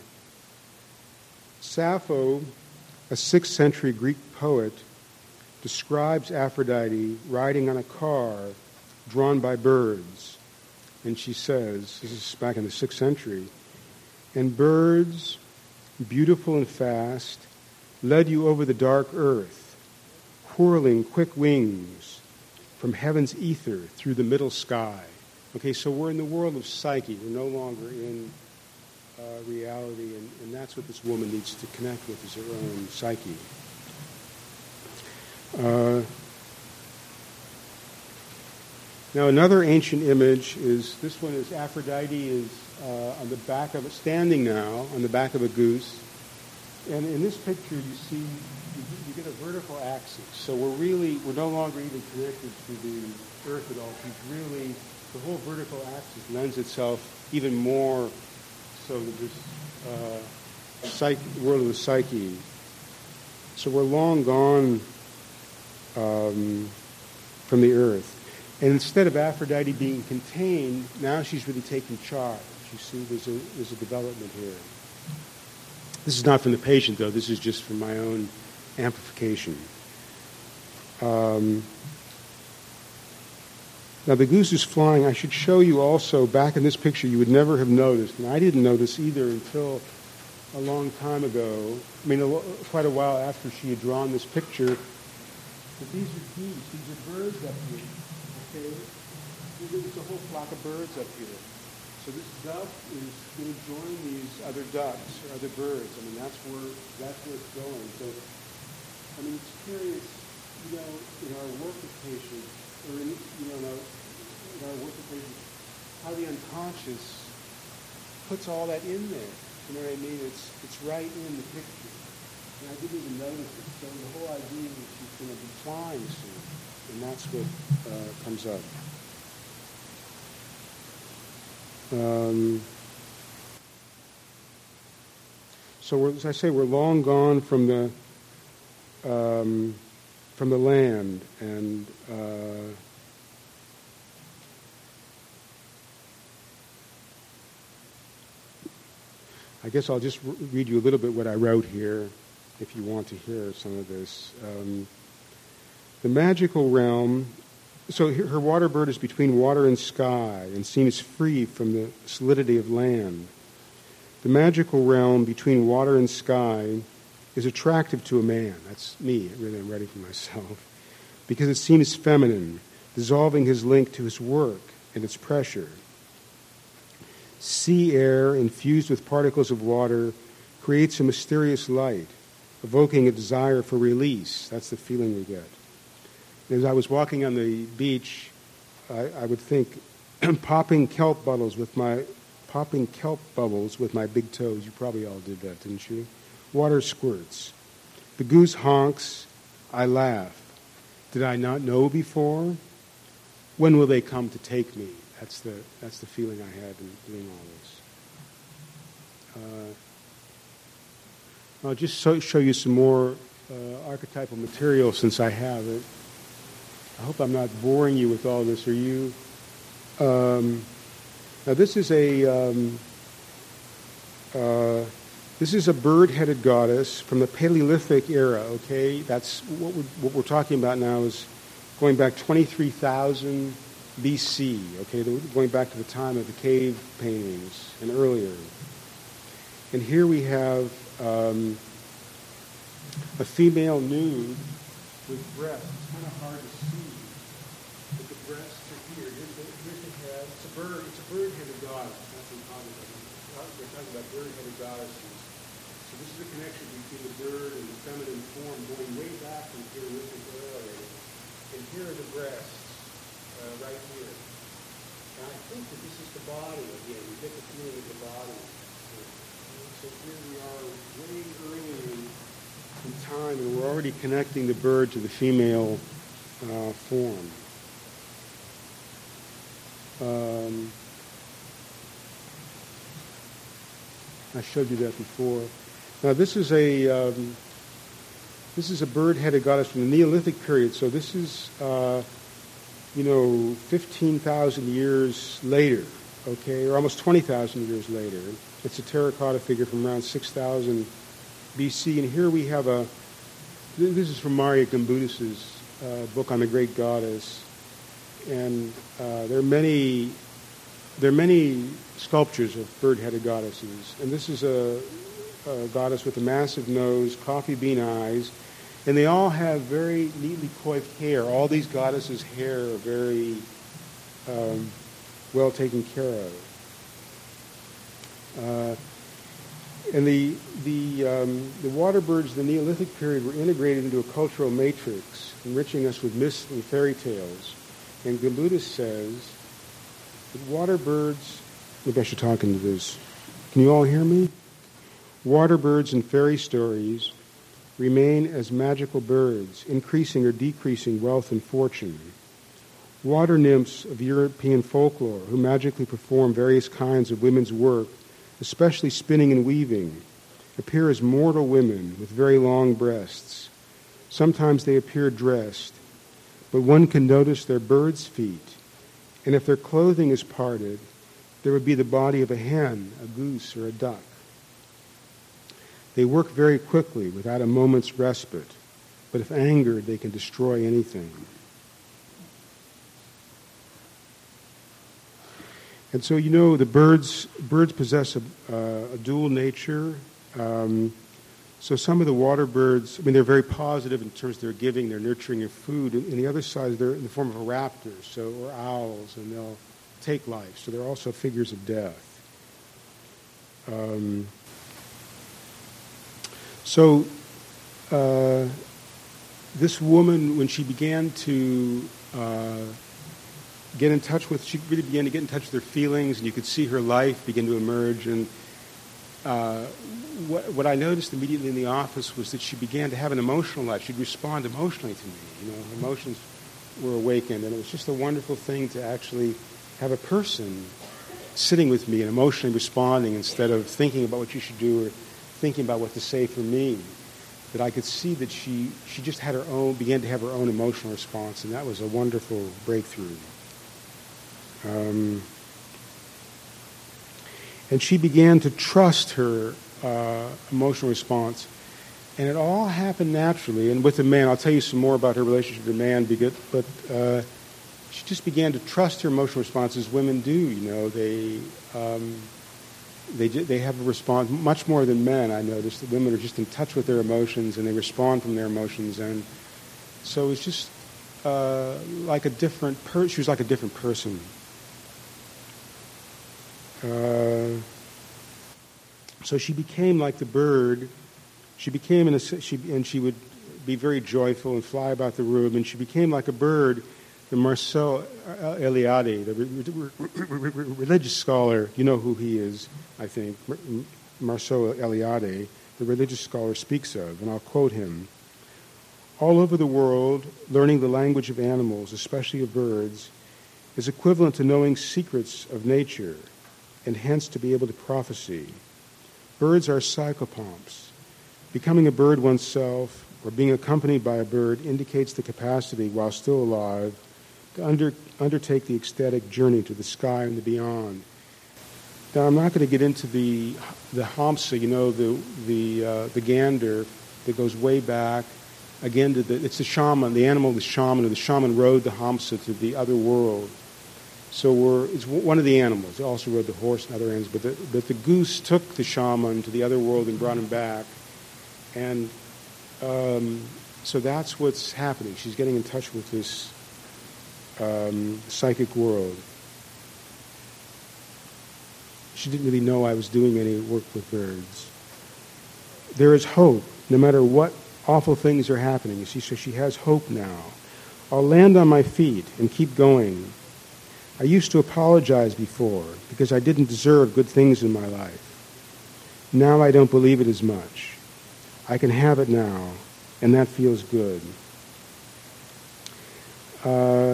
Sappho, a sixth century Greek poet, describes Aphrodite riding on a car drawn by birds. And she says, this is back in the sixth century, and birds, beautiful and fast, led you over the dark earth, whirling quick wings from heaven's ether through the middle sky. Okay, so we're in the world of psyche. We're no longer in uh, reality, and, and that's what this woman needs to connect with, is her own psyche. Uh, now another ancient image is, this one is Aphrodite is uh, on the back of, standing now on the back of a goose. And in this picture you see, you, you get a vertical axis. So we're really, we're no longer even connected to the earth at all. She's really, the whole vertical axis lends itself even more so to this uh, psyche, world of the psyche. So we're long gone Um, from the earth. And instead of Aphrodite being contained, now she's really taking charge. You see, there's a, there's a development here. This is not from the patient, though. This is just from my own amplification. Um, now, the goose is flying. I should show you also, back in this picture, you would never have noticed, and I didn't notice either until a long time ago, I mean, a, quite a while after she had drawn this picture. But these are geese. These are birds up here. Okay? There's a whole flock of birds up here. So this duck is going to join these other ducks or other birds. I mean, that's where that's where it's going. So, I mean, it's curious, you know, in our work with patients, or in, you know, in our, in our work with patients, how the unconscious puts all that in there. You know what I mean? It's it's right in the picture. And I didn't even notice it. So the whole idea is she's going to be flying soon. And that's what uh, comes up. Um, so we're, as I say, we're long gone from the um, from the land. And uh, I guess I'll just re- read you a little bit what I wrote here, if you want to hear some of this. Um, the magical realm, so her water bird is between water and sky and seems free from the solidity of land. The magical realm between water and sky is attractive to a man. That's me, really, I'm writing for myself. Because it seems feminine, dissolving his link to his work and its pressure. Sea air infused with particles of water creates a mysterious light, evoking a desire for release. That's the feeling we get. As I was walking on the beach, I, I would think, popping kelp bubbles with my popping kelp bubbles with my big toes. You probably all did that, didn't you? Water squirts. The goose honks. I laugh. Did I not know before? When will they come to take me? That's the that's the feeling I had in doing all this. Uh, I'll just so, show you some more uh, archetypal material since I have it. I hope I'm not boring you with all this. Are you? Um, now this is a um, uh, this is a bird-headed goddess from the Paleolithic era. Okay, that's what we're, what we're talking about now is going back twenty-three thousand B C. Okay, going back to the time of the cave paintings and earlier. And here we have um, a female nude with breasts. It's kind of hard to see, but the breasts are here. Here's the, here's the head. It's a bird. It's a bird-headed goddess. That's what we're talking about. We're talking about bird-headed goddesses. So this is a connection between the bird and the feminine form going way back from Paleolithic era. And here are the breasts, uh, right here. And I think that this is the body again. You get the feeling of the body. So here we are way early in time, and we're already connecting the bird to the female uh, form. Um, I showed you that before. Now this is a um, this is a bird-headed goddess from the Neolithic period. So this is uh, you know fifteen thousand years later, okay, or almost twenty thousand years later. It's a terracotta figure from around six thousand B C, and here we have a. This is from Maria Gambudis' uh, book on the Great Goddess, and uh, there are many. There are many sculptures of bird-headed goddesses, and this is a, a goddess with a massive nose, coffee bean eyes, and they all have very neatly coiffed hair. All these goddesses' hair are very um, well taken care of. Uh, and the the um, the water birds of the Neolithic period were integrated into a cultural matrix, enriching us with myths and fairy tales. And Gambudis says that water birds, maybe I should talk into this. Can you all hear me? Water birds in fairy stories remain as magical birds, increasing or decreasing wealth and fortune. Water nymphs of European folklore, who magically perform various kinds of women's work, especially spinning and weaving, appear as mortal women with very long breasts. Sometimes they appear dressed, but one can notice their bird's feet, and if their clothing is parted, there would be the body of a hen, a goose, or a duck. They work very quickly, without a moment's respite, but if angered, they can destroy anything. And so, you know, the birds birds possess a, uh, a dual nature. Um, so some of the water birds, I mean, they're very positive in terms of their giving, they're nurturing their food. And, and the other side, they're in the form of a raptor, so or owls, and they'll take life. So they're also figures of death. Um, so uh, this woman, when she began to uh, get in touch with, she really began to get in touch with her feelings, and you could see her life begin to emerge. And uh, what, what I noticed immediately in the office was that she began to have an emotional life. She'd respond emotionally to me. You know, her emotions were awakened, and it was just a wonderful thing to actually have a person sitting with me and emotionally responding instead of thinking about what you should do or thinking about what to say for me. That I could see that she, she just had her own, began to have her own emotional response, and that was a wonderful breakthrough. Um, and she began to trust her uh, emotional response. And it all happened naturally. And with the man, I'll tell you some more about her relationship with the man, but uh, she just began to trust her emotional response as women do. You know, they um, they they have a response much more than men. I noticed that women are just in touch with their emotions and they respond from their emotions, and so it's just uh, like a different. Per- she was like a different person. Uh, so she became like the bird. She became in a she and she would be very joyful and fly about the room, and she became like a bird. The Marcel Eliade, the re- re- re- religious scholar, you know who he is, I think. Marcel Eliade, the religious scholar, speaks of, and I'll quote him. All over the world, learning the language of animals, especially of birds, is equivalent to knowing secrets of nature, and hence to be able to prophesy. Birds are psychopomps. Becoming a bird oneself, or being accompanied by a bird, indicates the capacity, while still alive, to under, undertake the ecstatic journey to the sky and the beyond. Now, I'm not going to get into the the Hamsa, you know, the the uh, the gander that goes way back. Again, to the, it's the shaman, the animal, the shaman, or the shaman rode the Hamsa to the other world. So we're, it's one of the animals. They also rode the horse and other animals, but the, but the goose took the shaman to the other world and brought him back. And um, so that's what's happening. She's getting in touch with this Um, psychic world. She didn't really know I was doing any work with birds. There is hope, no matter what awful things are happening. You see, so she has hope now. I'll land on my feet and keep going. I used to apologize before because I didn't deserve good things in my life. Now I don't believe it as much. I can have it now, and that feels good. Uh,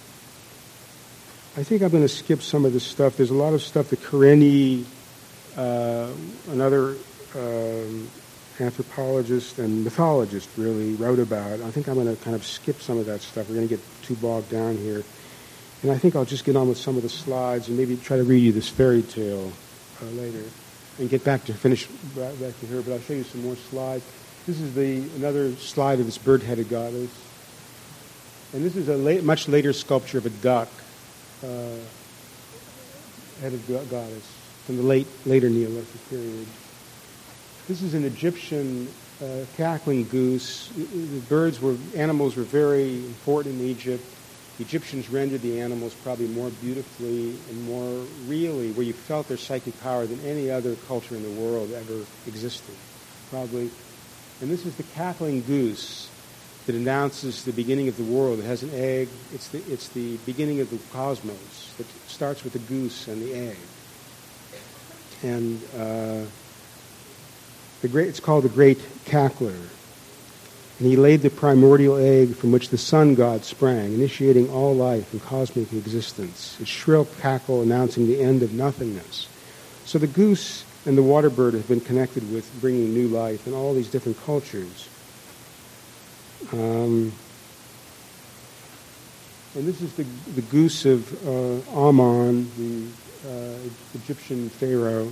I think I'm going to skip some of this stuff. There's a lot of stuff that Karenni, uh, another um, anthropologist and mythologist, really wrote about. I think I'm going to kind of skip some of that stuff. We're going to get too bogged down here. And I think I'll just get on with some of the slides and maybe try to read you this fairy tale uh, later and get back to finish back to her. But I'll show you some more slides. This is the another slide of this bird-headed goddess. And this is a late, much later sculpture of a duck. Uh, headed goddess from the late later Neolithic period. This is an Egyptian uh, cackling goose. The birds were animals were very important in Egypt. The Egyptians rendered the animals probably more beautifully and more really, where you felt their psychic power than any other culture in the world ever existed, probably. And this is the cackling goose that announces the beginning of the world. It has an egg. It's the it's the beginning of the cosmos. It starts with the goose and the egg. And uh, the great it's called the Great Cackler. And he laid the primordial egg from which the sun god sprang, initiating all life and cosmic existence. Its shrill cackle announcing the end of nothingness. So the goose and the water bird have been connected with bringing new life in all these different cultures. Um, and this is the, the goose of uh, Amun, the uh, Egyptian pharaoh.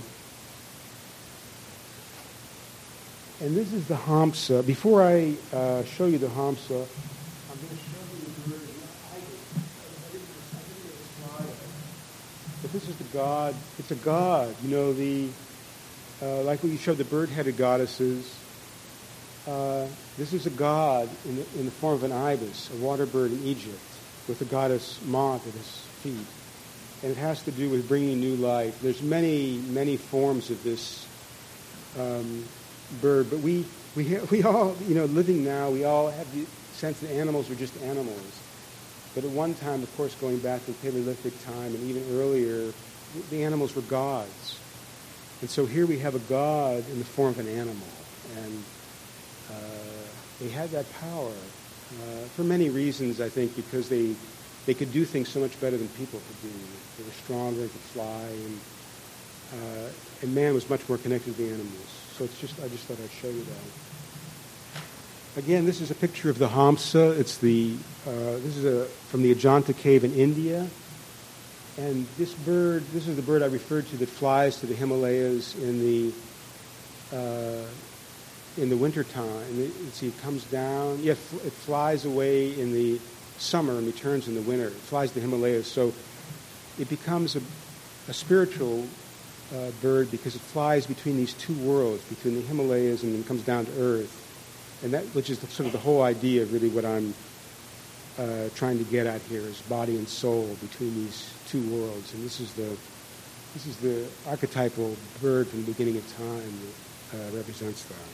And this is the Hamsa. Before I uh, show you the Hamsa, I'm going to show you the bird. I didn't get a slide. But this is the god. It's a god. You know, the uh, like when you showed the bird-headed goddesses. Uh, this is a god in the, in the form of an ibis, a water bird in Egypt, with the goddess Ma'at at his feet. And it has to do with bringing new life. There's many, many forms of this um, bird, but we, we, we all, you know, living now, we all have the sense that animals are just animals. But at one time, of course, going back to the Paleolithic time and even earlier, the animals were gods. And so here we have a god in the form of an animal. And Uh, they had that power uh, for many reasons, I think, because they they could do things so much better than people could do. They were stronger, they could fly, and uh, and man was much more connected to the animals. So it's just I just thought I'd show you that. Again, this is a picture of the Hamsa. It's the uh, this is a from the Ajanta cave in India, and this bird this is the bird I referred to that flies to the Himalayas in the. Uh, in the wintertime. And it, see, it comes down. Yeah, it flies away in the summer and returns in the winter. It flies to the Himalayas. So it becomes a, a spiritual uh, bird because it flies between these two worlds, between the Himalayas and then comes down to Earth, and that, which is the, sort of the whole idea of really what I'm uh, trying to get at here, is body and soul between these two worlds. And this is the this is the archetypal bird from the beginning of time that uh, represents that.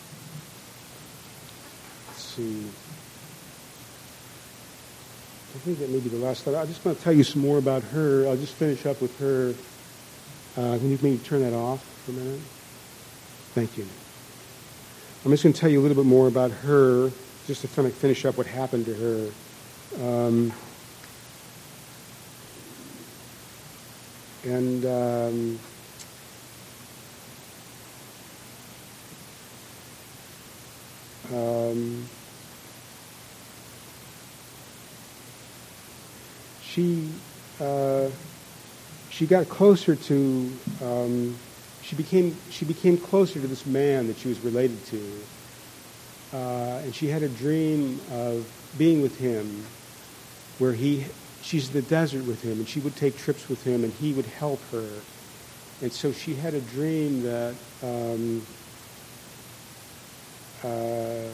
Let's see. I think that may be the last slide. I just want to tell you some more about her. I'll just finish up with her. Uh, can you maybe turn that off for a minute? Thank you. I'm just going to tell you a little bit more about her, just to kind of finish up what happened to her. Um, and um, um, she uh, she got closer to um, she became she became closer to this man that she was related to, uh, and she had a dream of being with him, where he she's in the desert with him, and she would take trips with him, and he would help her, and so she had a dream that. Um, uh,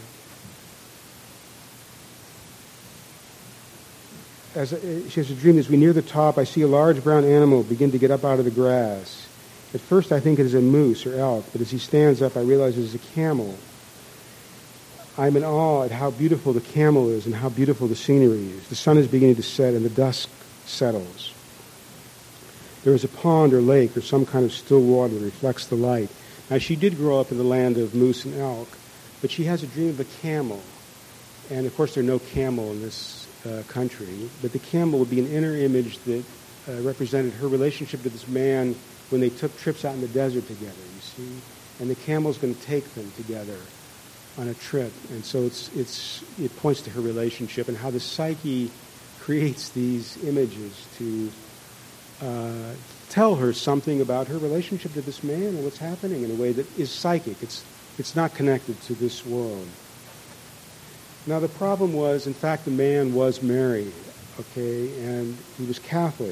As a, she has a dream, as we near the top, I see a large brown animal begin to get up out of the grass. At first I think it is a moose or elk, but as he stands up I realize it is a camel. I'm in awe at how beautiful the camel is and how beautiful the scenery is. The sun is beginning to set and the dusk settles. There is a pond or lake or some kind of still water that reflects the light. Now she did grow up in the land of moose and elk, but she has a dream of a camel. And of course there are no camel in this Uh, country, but the camel would be an inner image that uh, represented her relationship to this man when they took trips out in the desert together, you see, and the camel's going to take them together on a trip, and so it's it's it points to her relationship and how the psyche creates these images to uh, tell her something about her relationship to this man and what's happening in a way that is psychic. It's it's not connected to this world. Now, the problem was, in fact, the man was married, okay, and he was Catholic.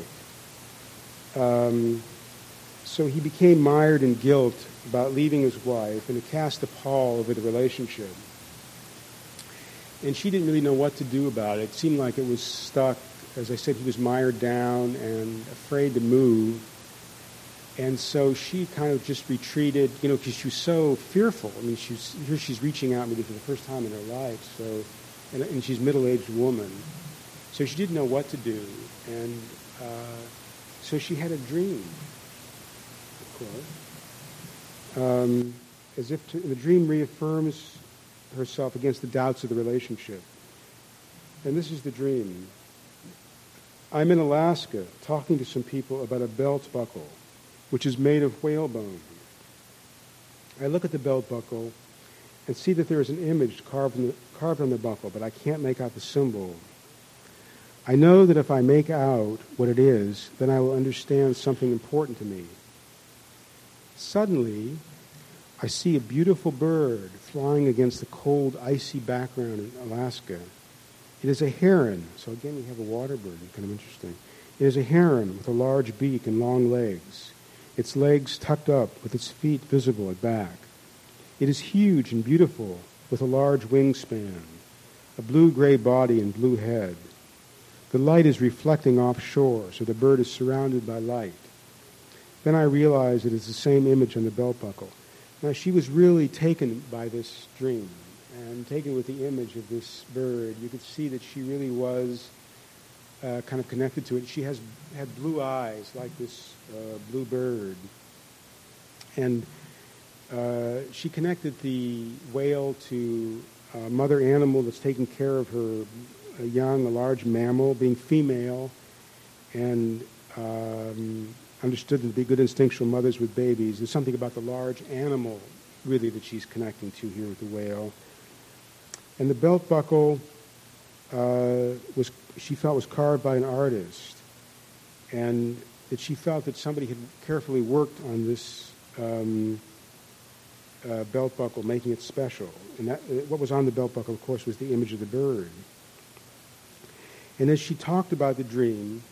Um, so he became mired in guilt about leaving his wife, and he cast a pall over the relationship. And she didn't really know what to do about it. It seemed like it was stuck. As I said, he was mired down and afraid to move. And so she kind of just retreated, you know, because she was so fearful. I mean, she's, here she's reaching out maybe for the first time in her life, so, and, and she's a middle-aged woman. So she didn't know what to do. And uh, so she had a dream, of course. Um, as if to, the dream reaffirms herself against the doubts of the relationship. And this is the dream. I'm in Alaska talking to some people about a belt buckle, which is made of whalebone. I look at the belt buckle and see that there is an image carved, in the, carved on the buckle, but I can't make out the symbol. I know that if I make out what it is, then I will understand something important to me. Suddenly, I see a beautiful bird flying against the cold, icy background in Alaska. It is a heron. So again, we have a water bird, kind of interesting. It is a heron with a large beak and long legs, its legs tucked up with its feet visible at back. It is huge and beautiful with a large wingspan, a blue-gray body and blue head. The light is reflecting offshore, so the bird is surrounded by light. Then I realize it is the same image on the belt buckle. Now, she was really taken by this dream and taken with the image of this bird. You could see that she really was uh, kind of connected to it. She has had blue eyes like this uh, blue bird. And uh, she connected the whale to a mother animal that's taking care of her a young, a large mammal, being female, and um, understood to be good instinctual mothers with babies. There's something about the large animal, really, that she's connecting to here with the whale. And the belt buckle uh, was, she felt, was carved by an artist, and that she felt that somebody had carefully worked on this um, uh, belt buckle, making it special. And that, what was on the belt buckle, of course, was the image of the bird. And as she talked about the dream,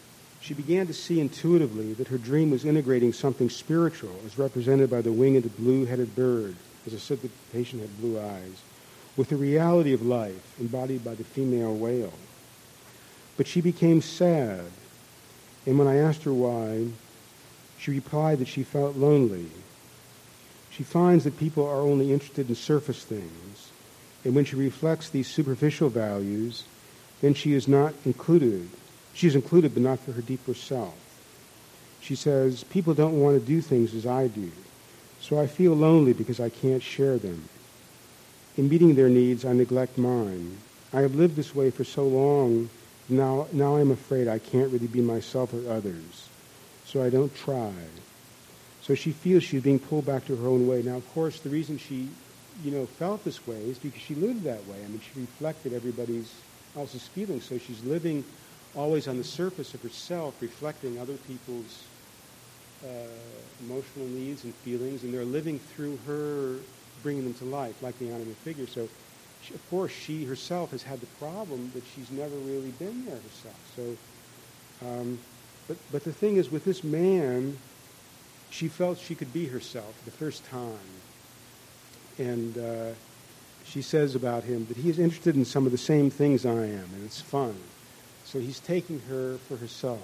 She began to see intuitively that her dream was integrating something spiritual, as represented by the winged blue-headed bird, as I said, the patient had blue eyes, with the reality of life embodied by the female whale. But she became sad, and when I asked her why, she replied that she felt lonely. She finds that people are only interested in surface things, and when she reflects these superficial values, then she is not included. She is included, but not for her deeper self. She says, people don't want to do things as I do, so I feel lonely because I can't share them. In meeting their needs, I neglect mine. I have lived this way for so long, now, now I'm afraid I can't really be myself or others, so I don't try. So she feels she's being pulled back to her own way. Now, of course, the reason she, you know, felt this way is because she lived that way. I mean, she reflected everybody else's feelings, so she's living always on the surface of herself, reflecting other people's uh, emotional needs and feelings, and they're living through her, bringing them to life, like the animal figure. So, she, of course, she herself has had the problem that she's never really been there herself. So, um, but but the thing is, with this man, she felt she could be herself for the first time. And uh, she says about him that he is interested in some of the same things I am, and it's fun. So he's taking her for herself.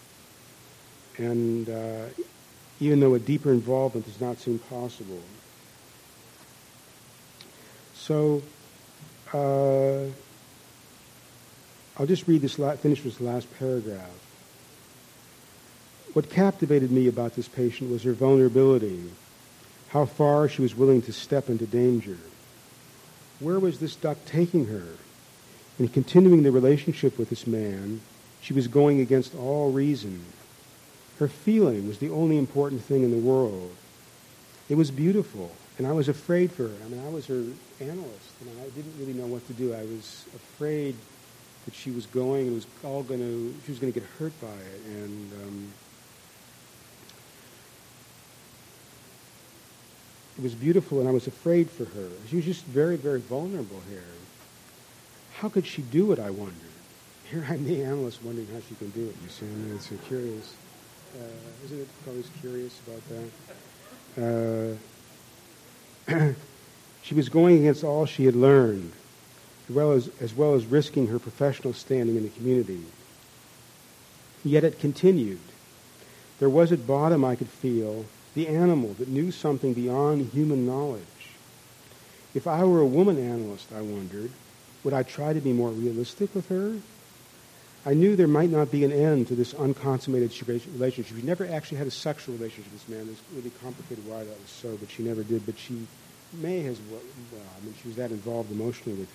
And uh, even though a deeper involvement does not seem possible. So uh, I'll just read this, la- finish this last paragraph. What captivated me about this patient was her vulnerability, how far she was willing to step into danger. Where was this duck taking her? In continuing the relationship with this man, she was going against all reason. Her feeling was the only important thing in the world. It was beautiful, and I was afraid for her. I mean, I was her analyst, and I didn't really know what to do. I was afraid that she was going, and it was all going to, she was going to get hurt by it, and um, it was beautiful, and I was afraid for her. She was just very, very vulnerable here. How could she do it, I wondered. Here I'm the analyst wondering how she can do it. You see, I mean, it's so curious. Uh, isn't it always curious about that? Uh, she was going against all she had learned, as well as, as well as risking her professional standing in the community. Yet it continued. There was at bottom, I could feel, the animal that knew something beyond human knowledge. If I were a woman analyst, I wondered, would I try to be more realistic with her? I knew there might not be an end to this unconsummated relationship. She never actually had a sexual relationship with this man. It's really complicated why that was so, but she never did. But she may have, well, I mean, she was that involved emotionally with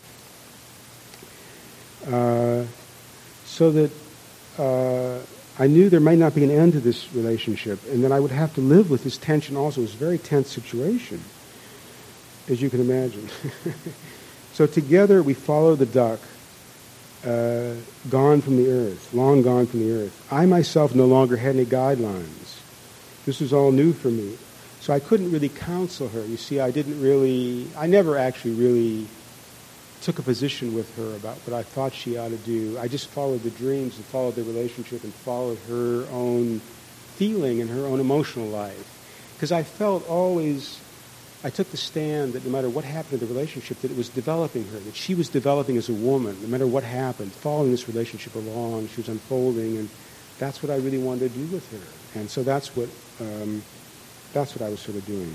him. Uh, so that uh, I knew there might not be an end to this relationship, and that I would have to live with this tension also. It was a very tense situation, as you can imagine. So together we followed the duck, uh, gone from the earth, long gone from the earth. I myself no longer had any guidelines. This was all new for me. So I couldn't really counsel her. You see, I didn't really, I never actually really took a position with her about what I thought she ought to do. I just followed the dreams and followed the relationship and followed her own feeling and her own emotional life. Because I felt always, I took the stand that no matter what happened to the relationship, that it was developing her, that she was developing as a woman, no matter what happened, following this relationship along, she was unfolding, and that's what I really wanted to do with her. And so that's what um, that's what I was sort of doing.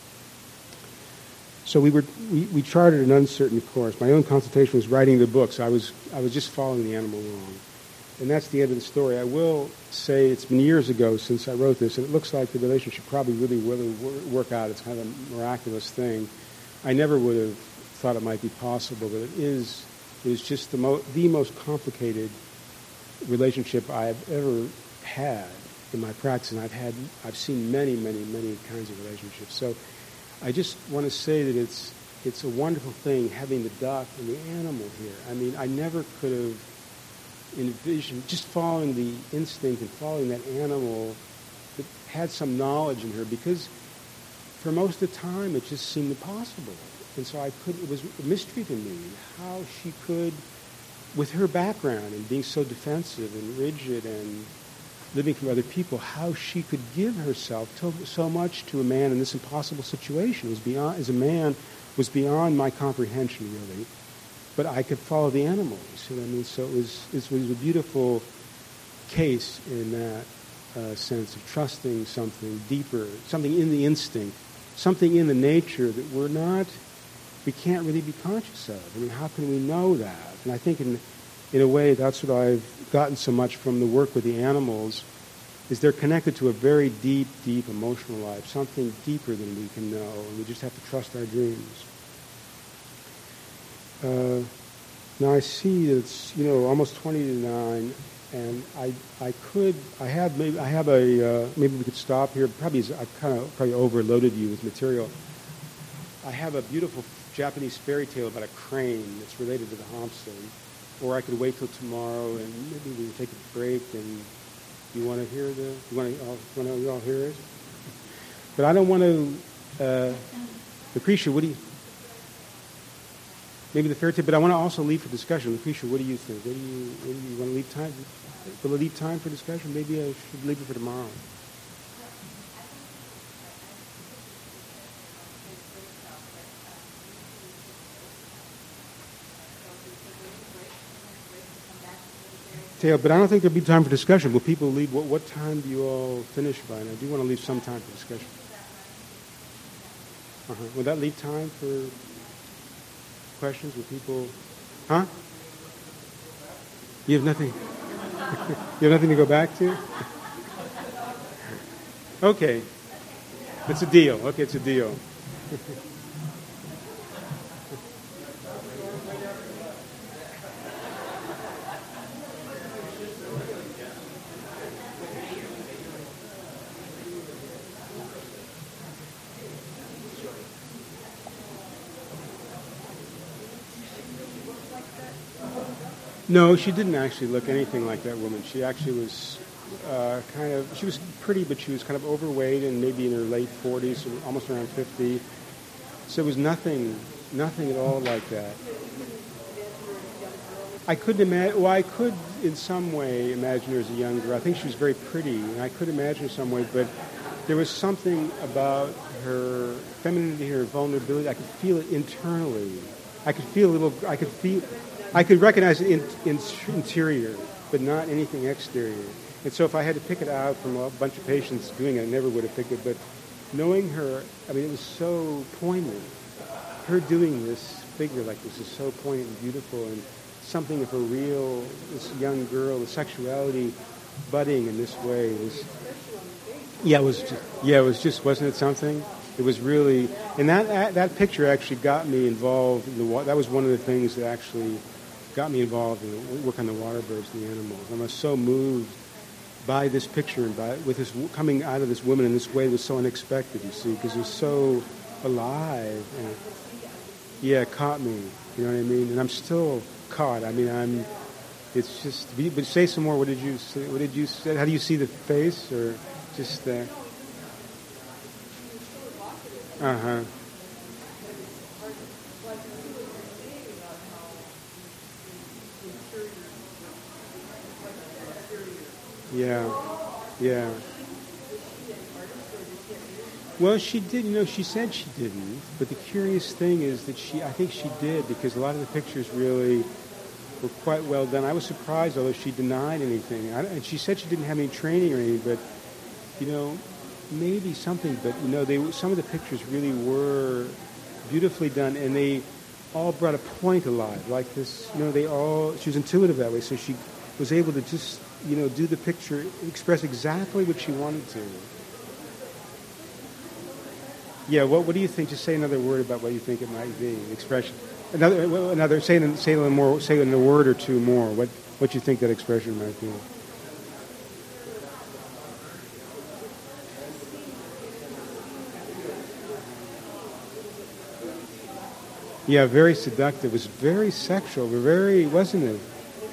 So we were we, we charted an uncertain course. My own consultation was writing the book, so I was I was just following the animal along. And that's the end of the story. I will say it's been years ago since I wrote this, and it looks like the relationship probably really will work out. It's kind of a miraculous thing. I never would have thought it might be possible, but it is, it is just the, mo- the most complicated relationship I've ever had in my practice, and I've had, I've seen many, many, many kinds of relationships. So I just want to say that it's, it's a wonderful thing having the duck and the animal here. I mean, I never could have envision, just following the instinct and following that animal that had some knowledge in her, because for most of the time it just seemed impossible. And so I could, it was a mystery to me how she could with her background and being so defensive and rigid and living from other people, how she could give herself to, so much to a man in this impossible situation. It was beyond, as a man, was beyond my comprehension, really. But I could follow the animals. You know what I mean? So it was, it was a beautiful case in that uh, sense of trusting something deeper, something in the instinct, something in the nature that we're not, we can't really be conscious of. I mean, how can we know that? And I think in in a way that's what I've gotten so much from the work with the animals, is they're connected to a very deep, deep emotional life, something deeper than we can know, and we just have to trust our dreams. Uh, now I see it's, you know, almost twenty to nine, and I I could, I have maybe, I have a, uh, maybe we could stop here, probably I've kind of probably overloaded you with material. I have a beautiful Japanese fairy tale about a crane that's related to the Hampson. Or I could wait till tomorrow, and maybe we can take a break. And you want to hear the? You want to? Want to you all hear it? But I don't want to. Uh, Lucretia, what do you? Maybe the fairy tale. But I want to also leave for discussion. Lucretia, what do you think? What do you? What do you want to leave time? Will it leave time for discussion? Maybe I should leave it for tomorrow. But I don't think there'll be time for discussion. Will people leave? What, what time do you all finish by? And I do want to leave some time for discussion. Uh-huh. Will that leave time for questions? Will people... Huh? You have nothing... you have nothing to go back to? Okay. It's a deal. Okay, it's a deal. No, she didn't actually look anything like that woman. She actually was uh, kind of, she was pretty, but she was kind of overweight and maybe in her late forties, almost around fifty. So it was nothing, nothing at all like that. I couldn't imagine, well, I could in some way imagine her as a young girl. I think she was very pretty, and I could imagine her some way, but there was something about her femininity, her vulnerability. I could feel it internally. I could feel a little, I could feel... I could recognize it in, in interior, but not anything exterior. And so if I had to pick it out from a bunch of patients doing it, I never would have picked it. But knowing her, I mean, it was so poignant. Her doing this figure like this is so poignant and beautiful, and something of a real, this young girl, the sexuality budding in this way was, yeah, it was, just, yeah, it was just, wasn't it something? It was really, and that that picture actually got me involved in the, that was one of the things that actually got me involved in the work on the water birds and the animals. I was so moved by this picture and by with this coming out of this woman in this way that was so unexpected, you see, because it was so alive. And yeah, it caught me. You know what I mean? And I'm still caught. I mean, I'm. It's just. But say some more. What did you say? What did you say? How do you see the face, or just the? Uh huh. Yeah, yeah. Well, she did, you know, she said she didn't, but the curious thing is that she, I think she did, because a lot of the pictures really were quite well done. I was surprised, although she denied anything. I, and she said she didn't have any training or anything, but, you know, maybe something, but, you know, they some of the pictures really were beautifully done, and they all brought a point alive, like this, you know, they all, she was intuitive that way, so she was able to just, you know, do the picture, express exactly what she wanted to. Yeah, what what do you think? Just say another word about what you think it might be. Expression. Another, well, another. Say it in, say it in more. Say it in a word or two more. What what you think that expression might be? Yeah, very seductive. It was very sexual. Very, wasn't it?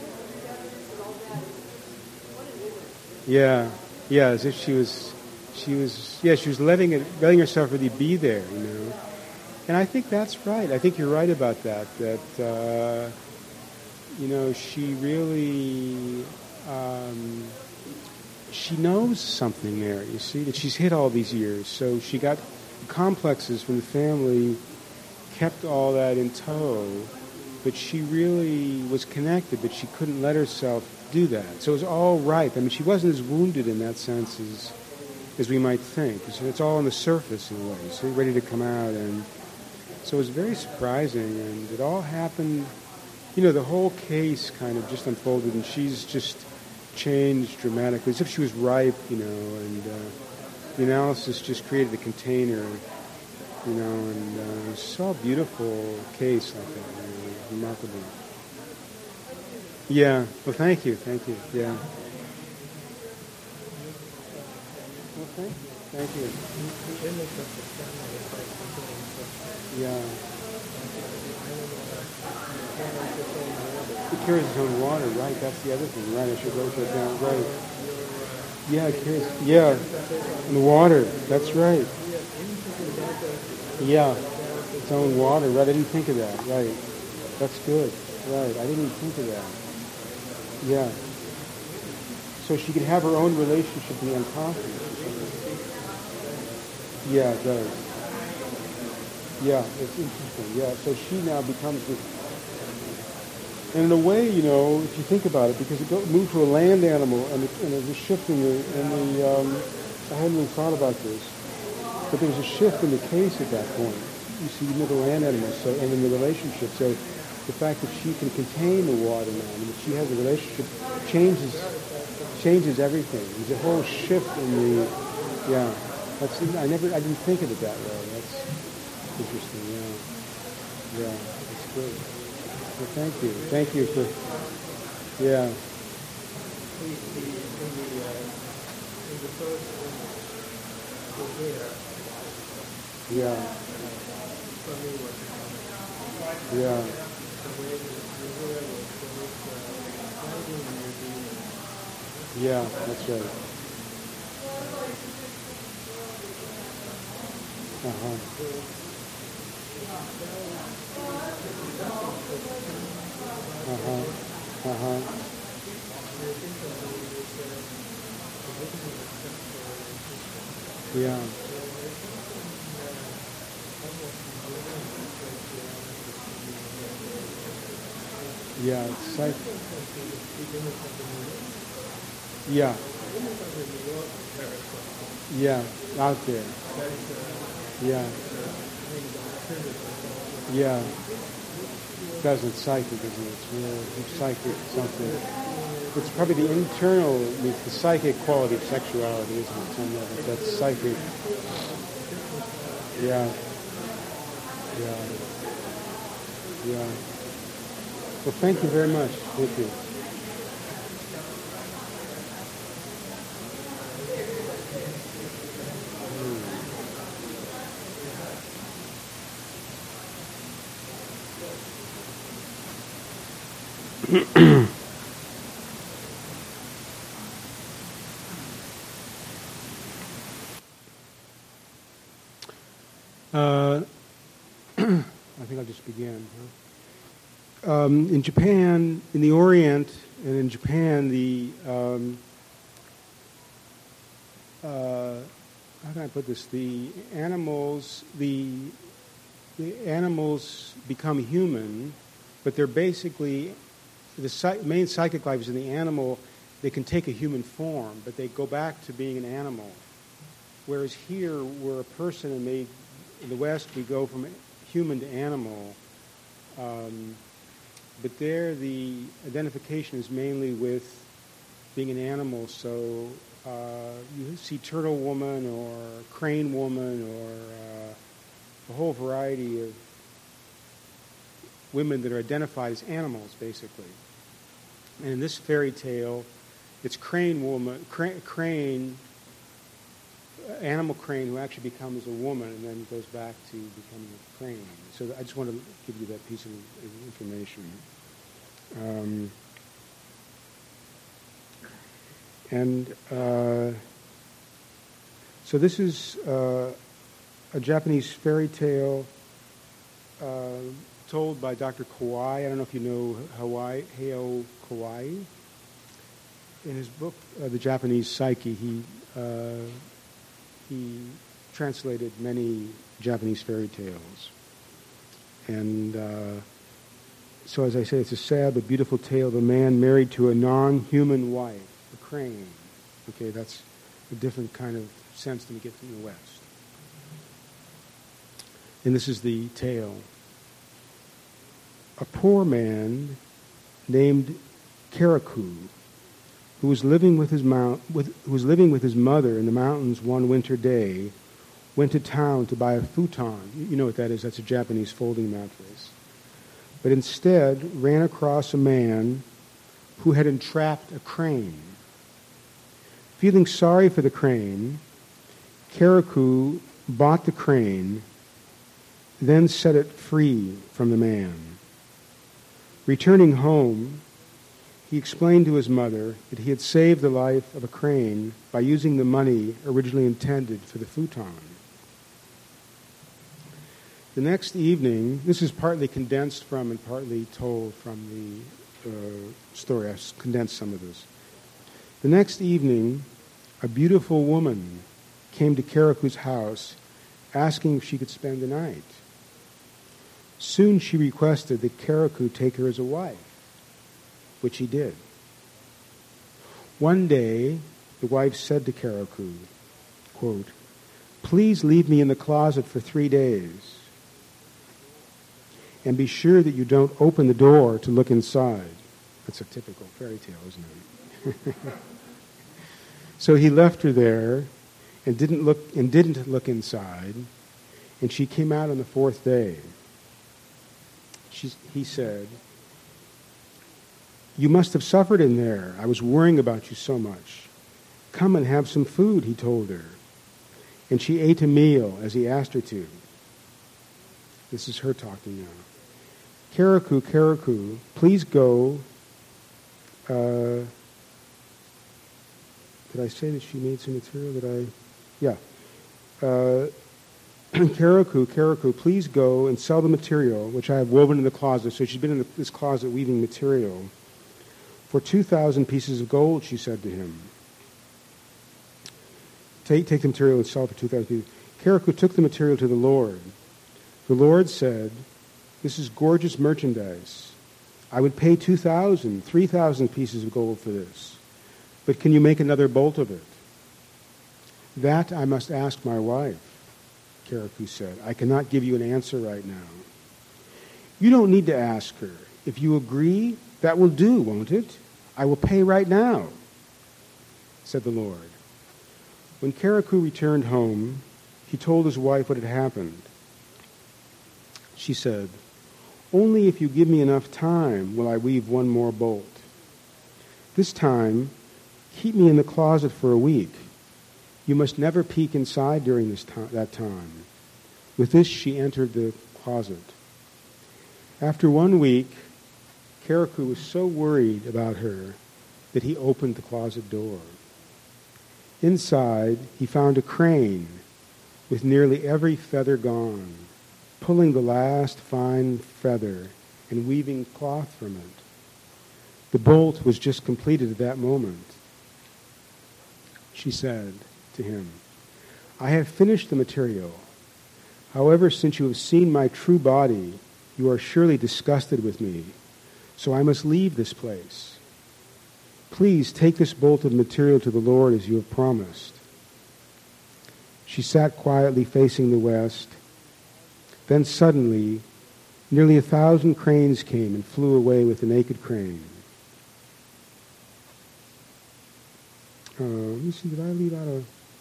Yeah, yeah, as if she was, she was, yeah, she was letting it, letting herself really be there, you know. And I think that's right. I think you're right about that. That uh, you know, she really, um, she knows something there, you see, that she's hid all these years. So she got complexes from the family, kept all that in tow, but she really was connected, but she couldn't let herself do that. So it was all right. I mean, she wasn't as wounded in that sense as, as we might think. So it's all on the surface in a way, so ready to come out. And so it was very surprising, and it all happened, you know, the whole case kind of just unfolded, and she's just changed dramatically, as if she was ripe, you know, and uh, the analysis just created a container, you know, and uh, it's so beautiful case like that, you know, remarkable. Yeah, well, thank you, thank you, yeah. Well, thank you, thank you. Yeah. It carries its own water, right? That's the other thing, right? I should write that down, right? Yeah, it carries, yeah, and the water, that's right. Yeah, its own water, right? I didn't think of that, right? That's good, right? I didn't even think of that. Yeah. So she could have her own relationship with the unconscious. Yeah, it does. Yeah, it's interesting. Yeah, so she now becomes this. And in a way, you know, if you think about it, because it go, moved to a land animal, and, it, and there's a shift in the, in the um, I hadn't really thought about this, but there was a shift in the case at that point. You see, you know, the land animals, so, and in the relationship. So the fact that she can contain the water now, and that she has a relationship, changes changes everything. There's a whole shift in the, yeah. That's, I never, I didn't think of it that way. That's interesting, yeah. Yeah, that's good. Well, thank you. Thank you for, yeah. Yeah. Yeah. Yeah, that's right. Uh-huh. Uh-huh. Uh-huh. Yeah. Yeah, it's like, yeah. Yeah, out there. Yeah. Yeah. It doesn't psychic, isn't it? It's real psychic something. It's probably the internal, the, the psychic quality of sexuality, isn't it? Some of it. That's psychic. Yeah. Yeah. Yeah. Well, thank you very much. Thank you. uh, I think I'll just begin. Huh? Um, in Japan, in the Orient, and in Japan, the um, uh, how can I put this? The animals, the the animals become human, but they're basically the psych- main psychic life is in the animal. They can take a human form, but they go back to being an animal. Whereas here, we're a person, and they, in the West, we go from human to animal. Um, but there, the identification is mainly with being an animal. So uh, you see turtle woman or crane woman or uh, a whole variety of women that are identified as animals, basically. And in this fairy tale, it's crane woman, crane, crane, animal crane who actually becomes a woman and then goes back to becoming a crane. So I just want to give you that piece of information. Um, and uh, so this is uh, a Japanese fairy tale uh, told by Doctor Kawai. I don't know if you know Hawaii, Heiau Kawai. In his book, uh, The Japanese Psyche, he uh, he translated many Japanese fairy tales. And uh, so, as I say, it's a sad but beautiful tale of a man married to a non-human wife, a crane. Okay, that's a different kind of sense than we get from the West. And this is the tale. A poor man named Karaku, who was living with his mount, with, who was living with his mother in the mountains one winter day, went to town to buy a futon. You know what that is? That's a Japanese folding mattress. But instead ran across a man who had entrapped a crane. Feeling sorry for the crane, Karaku bought the crane, then set it free from the man. Returning home, he explained to his mother that he had saved the life of a crane by using the money originally intended for the futon. The next evening, this is partly condensed from and partly told from the uh, story. I've condensed some of this. The next evening, a beautiful woman came to Karaku's house asking if she could spend the night. Soon she requested that Karaku take her as a wife, which he did. One day, the wife said to Karaku, quote, "Please leave me in the closet for three days, and be sure that you don't open the door to look inside." That's a typical fairy tale, isn't it? So he left her there and didn't look and didn't look inside, and she came out on the fourth day. She, he said, "You must have suffered in there. I was worrying about you so much. Come and have some food," he told her. And she ate a meal as he asked her to. This is her talking now. "Karaku, Karaku, please go." Uh, did I say that she made some material that I... Yeah. Uh, Karaku, Karaku, please go and sell the material which I have woven in the closet. So she's been in the, this closet weaving material. For two thousand pieces of gold, she said to him. Take, take the material and sell it for two thousand pieces. Karaku took the material to the Lord. The Lord said, "This is gorgeous merchandise. I would pay two thousand, three thousand pieces of gold for this. But can you make another bolt of it?" "That I must ask my wife," Karaku said. "I cannot give you an answer right now." "You don't need to ask her. If you agree, that will do, won't it? I will pay right now," said the Lord. When Karaku returned home, he told his wife what had happened. She said, "Only if you give me enough time will I weave one more bolt. This time, keep me in the closet for a week. You must never peek inside during this to- that time." With this, she entered the closet. After one week, Karaku was so worried about her that he opened the closet door. Inside, he found a crane with nearly every feather gone, pulling the last fine feather and weaving cloth from it. The bolt was just completed at that moment. She said to him, "I have finished the material. However, since you have seen my true body, you are surely disgusted with me, so I must leave this place. Please take this bolt of material to the Lord as you have promised." She sat quietly facing the west. Then suddenly, nearly a thousand cranes came and flew away with the naked crane. Uh, let me see, did I leave out a...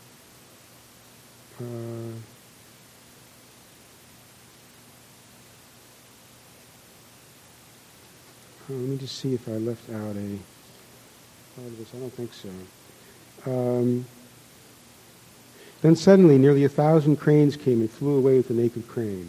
Uh, uh, let me just see if I left out a part of this. I don't think so. Um, then suddenly, nearly a thousand cranes came and flew away with the naked crane.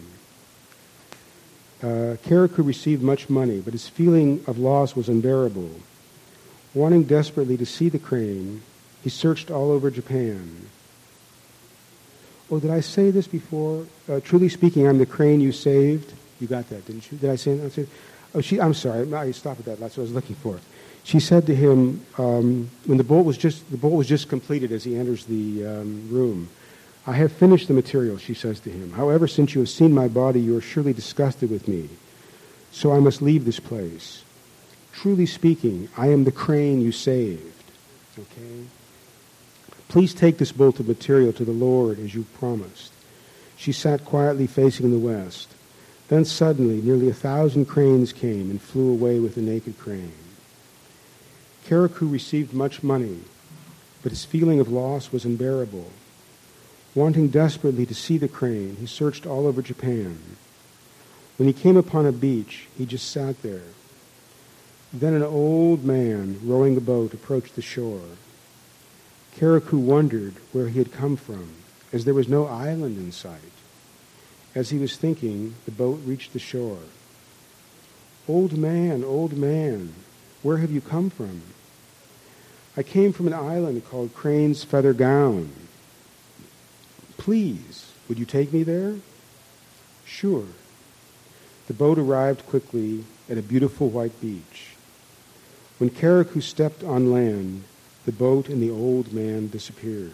Uh, Karaku received much money, but his feeling of loss was unbearable. Wanting desperately to see the crane, he searched all over Japan. Oh, did I say this before? Uh, truly speaking, I'm the crane you saved. You got that, didn't you? Did I say that? Oh, she, I'm sorry. I stopped at that. That's what I was looking for. She said to him, um, when the bolt was just the bolt was just completed as he enters the um, room, "I have finished the material," she says to him. "However, since you have seen my body, you are surely disgusted with me. So I must leave this place. Truly speaking, I am the crane you saved." Okay? "Please take this bolt of material to the Lord as you promised." She sat quietly facing the west. Then suddenly, nearly a thousand cranes came and flew away with the naked crane. Karakou received much money, but his feeling of loss was unbearable. Wanting desperately to see the crane, he searched all over Japan. When he came upon a beach, he just sat there. Then an old man rowing a boat approached the shore. Karakou wondered where he had come from, as there was no island in sight. As he was thinking, the boat reached the shore. "Old man, old man, where have you come from?" "I came from an island called Crane's Feather Gown." "Please, would you take me there?" "Sure." The boat arrived quickly at a beautiful white beach. When Karakou stepped on land, the boat and the old man disappeared.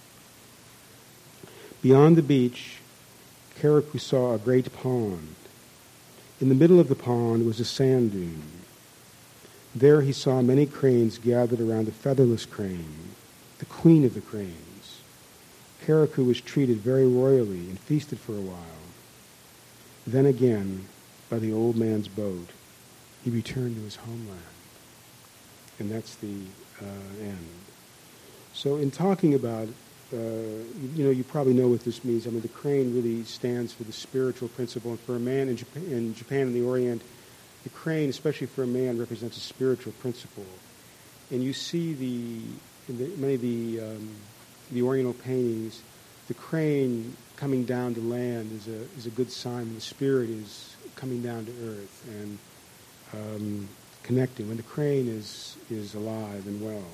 Beyond the beach, Karakou saw a great pond. In the middle of the pond was a sand dune. There he saw many cranes gathered around the featherless crane, the queen of the cranes. Karakou was treated very royally and feasted for a while. Then again, by the old man's boat, he returned to his homeland. And that's the uh, end. So in talking about Uh, you know, you probably know what this means. I mean, the crane really stands for the spiritual principle. And for a man in Japan, in Japan and the Orient, the crane, especially for a man, represents a spiritual principle. And you see the, in the many of the, um, the Oriental paintings, the crane coming down to land is a is a good sign. The spirit is coming down to earth and um, connecting. When the crane is is alive and well.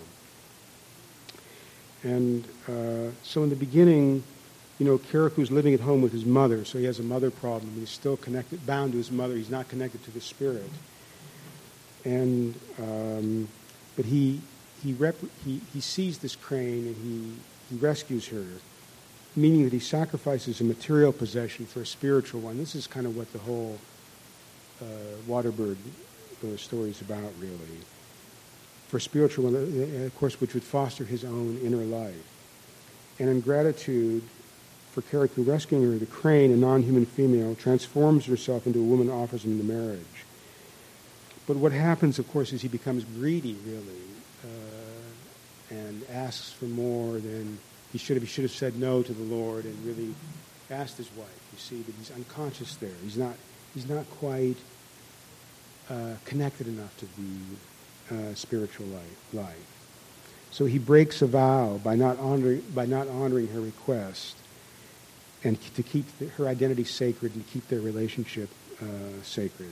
And uh, so in the beginning, you know, Karakou's living at home with his mother, so he has a mother problem. He's still connected, bound to his mother. He's not connected to the spirit. And um, but he he, rep- he he sees this crane and he he rescues her, meaning that he sacrifices a material possession for a spiritual one. This is kind of what the whole uh, Waterbird uh, story is about, really. For spiritual one, of course, which would foster his own inner life. And in gratitude for Karakou rescuing her, the crane, a non-human female, transforms herself into a woman and offers him the marriage. But what happens, of course, is he becomes greedy, really, uh, and asks for more than he should have. He should have said no to the Lord and really asked his wife. You see, but he's unconscious there. He's not. He's not quite uh, connected enough to the Uh, spiritual life, life. So he breaks a vow by not honoring by not honoring her request, and to keep the, her identity sacred and to keep their relationship uh, sacred.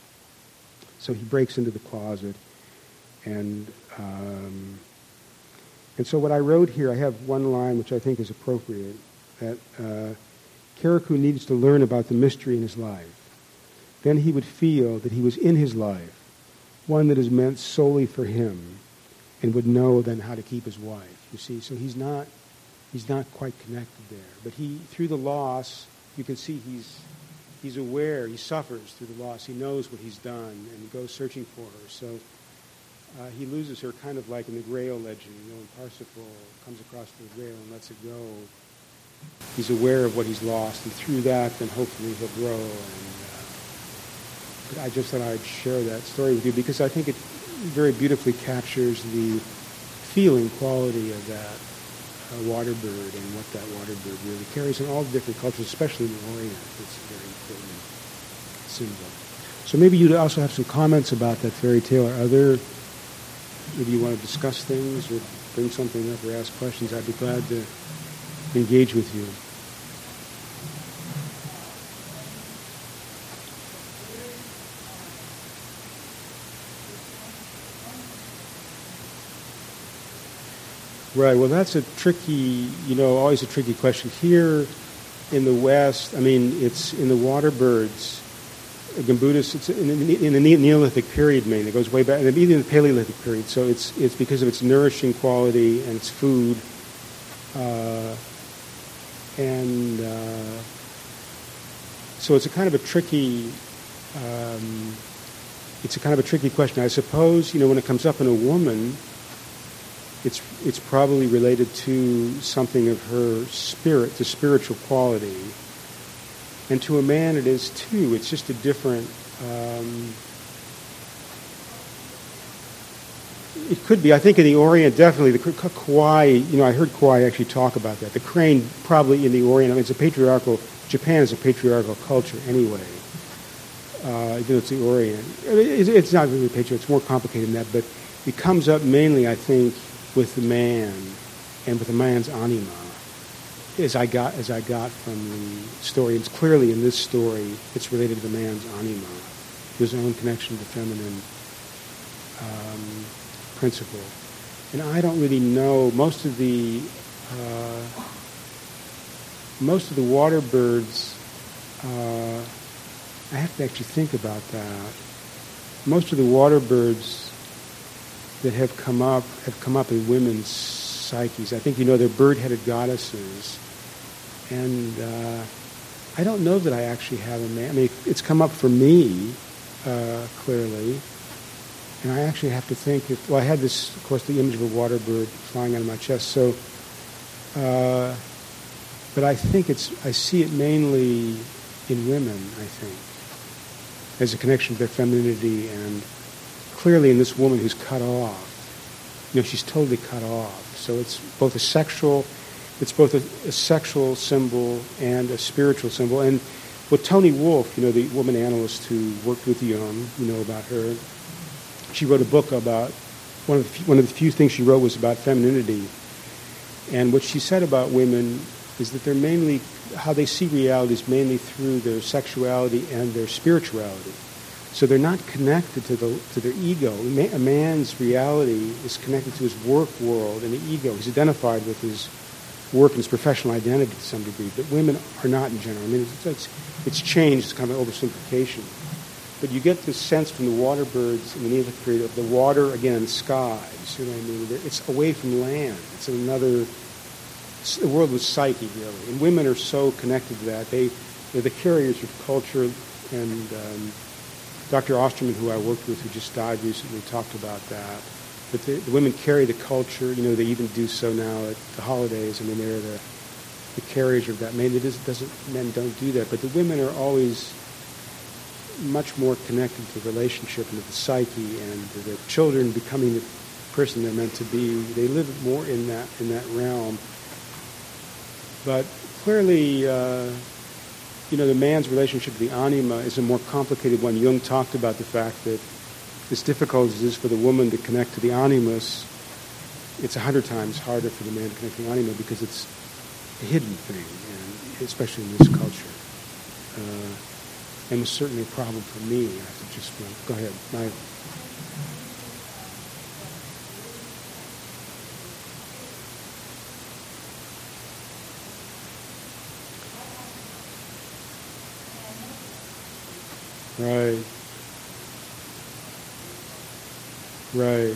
So he breaks into the closet, and um, and so what I wrote here, I have one line which I think is appropriate, that uh, Karakou needs to learn about the mystery in his life. Then he would feel that he was in his life, one that is meant solely for him, and would know then how to keep his wife. You see, so he's not he's not quite connected there. But he, through the loss, you can see he's he's aware. He suffers through the loss. He knows what he's done, and he goes searching for her. So uh, he loses her, kind of like in the Grail legend. You know, when Parsifal comes across the Grail and lets it go, he's aware of what he's lost, and through that, then hopefully he'll grow. And I just thought I'd share that story with you because I think it very beautifully captures the feeling quality of that uh, waterbird and what that waterbird really carries in all the different cultures, especially in the Orient. It's a very important symbol. So maybe you'd also have some comments about that fairy tale or other, maybe you want to discuss things or bring something up or ask questions. I'd be glad to engage with you. Right. Well, that's a tricky, you know, always a tricky question. Here in the West, I mean, it's in the Waterbirds, Gambudus, it's in the, in the Neolithic period mainly. It goes way back, and even in the Paleolithic period. So it's it's because of its nourishing quality and its food, uh, and uh, so it's a kind of a tricky. Um, it's a kind of a tricky question. I suppose, you know, when it comes up in a woman, it's it's probably related to something of her spirit, the spiritual quality. And to a man it is too. It's just a different... Um, it could be. I think in the Orient, definitely, the Kauai, you know, I heard Kauai actually talk about that. The crane probably in the Orient, I mean, it's a patriarchal... Japan is a patriarchal culture anyway. Uh, even though it's the Orient. It's, it's not really patriarchal, it's more complicated than that, but it comes up mainly, I think, with the man and with the man's anima. As I got, as I got from the story, it's clearly in this story, it's related to the man's anima, his own connection to feminine um, principle. And I don't really know most of the uh, most of the water birds. Uh, I have to actually think about that. Most of the water birds that have come up have come up in women's psyches. I think you know they're bird-headed goddesses. And uh, I don't know that I actually have a man. I mean, it's come up for me, uh, clearly. And I actually have to think if... Well, I had this, of course, the image of a water bird flying out of my chest. So, uh, but I think it's... I see it mainly in women, I think, as a connection to their femininity. And clearly in this woman who's cut off, you know, she's totally cut off. So it's both a sexual... It's both a, a sexual symbol and a spiritual symbol. And what Toni Wolff, you know, the woman analyst who worked with Jung, you know about her, she wrote a book about, one of the few, one of the few things she wrote was about femininity. And what she said about women is that they're mainly, how they see reality is mainly through their sexuality and their spirituality. So they're not connected to the to their ego. A man's reality is connected to his work world and the ego. He's identified with his work and his professional identity to some degree, but women are not in general. I mean, it's, it's, it's changed, it's kind of an oversimplification. But you get this sense from the water birds in the Neolithic period of the water, again, and sky. You see what I mean? It's away from land. It's another, it's the world of psyche, really. And women are so connected to that. They, they're the carriers of culture, and um, Doctor Osterman, who I worked with, who just died recently, talked about that. But the, the women carry the culture. You know, they even do so now at the holidays. I mean, they're the, the carriers of that. Maybe it is, doesn't, men don't do that. But the women are always much more connected to the relationship and to the psyche and to the children becoming the person they're meant to be. They live more in that in that realm. But clearly, uh, you know, the man's relationship to the anima is a more complicated one. Jung talked about the fact that as difficult as it is for the woman to connect to the animus, it's a hundred times harder for the man to connect to the anima because it's a hidden thing, and especially in this culture. Uh, and it was certainly a problem for me. I have to just, well, go ahead. My, Right. Right.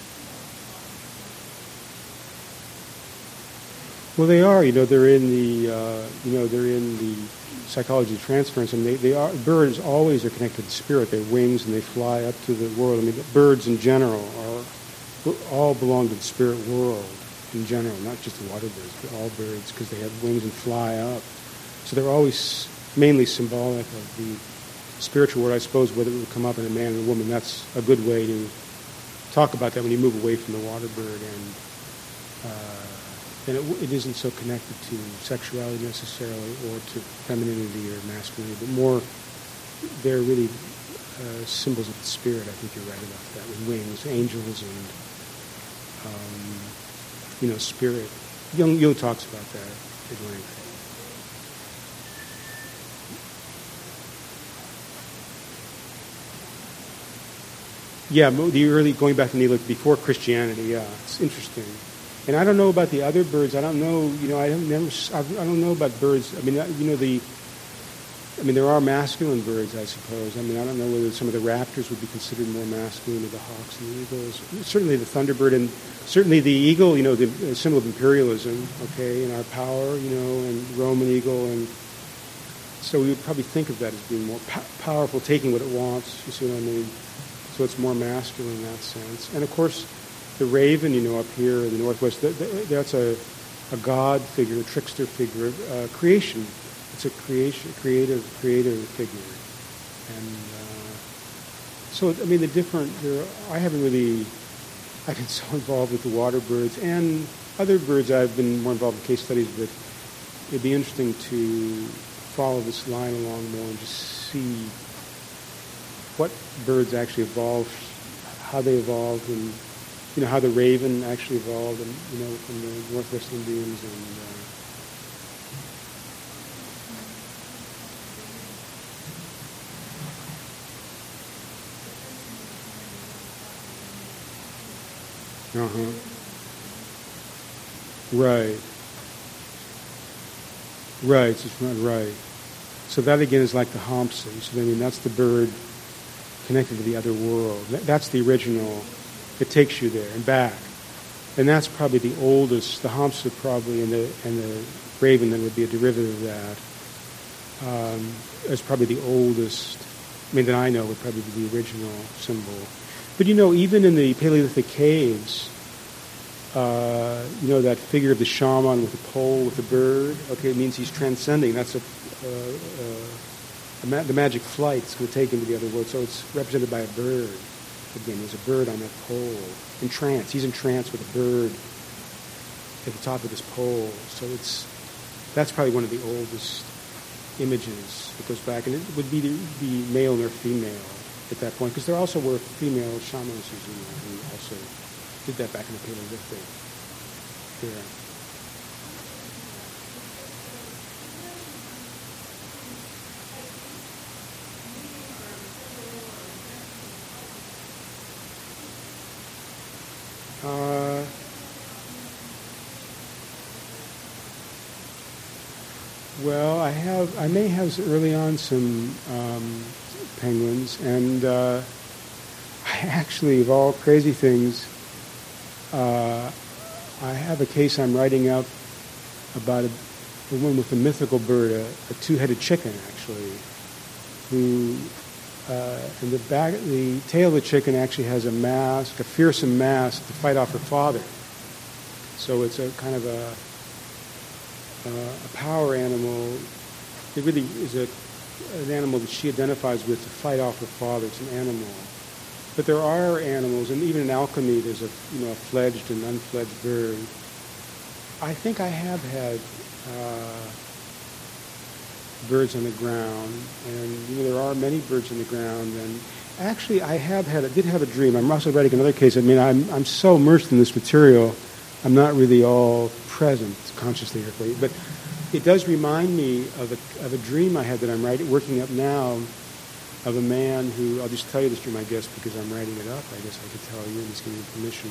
Well, they are. You know, they're in the. Uh, you know, they're in the psychology of transference, and they, they are. Birds always are connected to spirit. Their wings, and they fly up to the world. I mean, birds in general are all belong to the spirit world in general, not just the water birds, but all birds, because they have wings and fly up. So they're always mainly symbolic of the spiritual world. I suppose whether it would come up in a man and a woman, that's a good way to talk about that when you move away from the water bird, and uh, then it, it isn't so connected to sexuality necessarily, or to femininity or masculinity, but more they're really uh, symbols of the spirit. I think you're right about that, with wings, angels, and um, you know, spirit. Jung, Jung talks about that at length. Yeah, the early, going back to Neolithic, before Christianity, yeah, it's interesting. And I don't know about the other birds. I don't know, you know, I don't never, I don't know about birds. I mean, you know, the I mean, there are masculine birds, I suppose. I mean, I don't know whether some of the raptors would be considered more masculine, or the hawks and the eagles. Certainly the thunderbird, and certainly the eagle, you know, the symbol of imperialism, okay, and our power, you know, and Roman eagle. And so we would probably think of that as being more po- powerful, taking what it wants, you see what I mean? So it's more masculine in that sense. And of course, the raven, you know, up here in the northwest, that, that, that's a, a god figure, a trickster figure, uh, creation. It's a creation, creative, creative figure. And uh, so, I mean, the different, there are, I haven't really, I've been so involved with the water birds and other birds I've been more involved in case studies, but it'd be interesting to follow this line along more and just see what birds actually evolved, how they evolved, and, you know, how the raven actually evolved, and, you know, from the Northwest Indians, and uh, Uh-huh. Right. Right, it's not right. So that again is like the Hampsa. So I mean, that's the bird connected to the other world. That's the original. It takes you there and back. And that's probably the oldest. The Hampsa probably, and the and the raven that would be a derivative of that, um, is probably the oldest. I mean, that I know would probably be the original symbol. But you know, even in the Paleolithic caves, uh, you know that figure of the shaman with the pole with the bird. Okay, it means he's transcending. That's a, uh, uh, a ma- the magic flight. It's going to take him to the other world. So it's represented by a bird. Again, there's a bird on that pole in trance. He's in trance with a bird at the top of this pole. So it's that's probably one of the oldest images that goes back, and it would be the, the male or female at that point, because there also were female shamans who also did that back in the Paleolithic era. Uh, well, I have, I may have early on some um, penguins, and uh, I actually, of all crazy things, uh, I have a case I'm writing up about a, a one with a mythical bird, a, a two-headed chicken, actually, who, uh, in the back, the tail of the chicken actually has a mask, a fearsome mask to fight off her father. So it's a kind of a, uh, a power animal. It really is a an animal that she identifies with to fight off her father. It's an animal. But there are animals, and even in alchemy, there's a you know a fledged and unfledged bird. I think I have had uh, birds on the ground, and you know there are many birds on the ground. And actually, I have had, I did have a dream. I'm also writing another case. I mean, I'm I'm so immersed in this material, I'm not really all present consciously or clearly, but it does remind me of a of a dream I had that I'm writing, working up now, of a man who, I'll just tell you this dream, I guess, because I'm writing it up. I guess I could tell you, and just give you permission.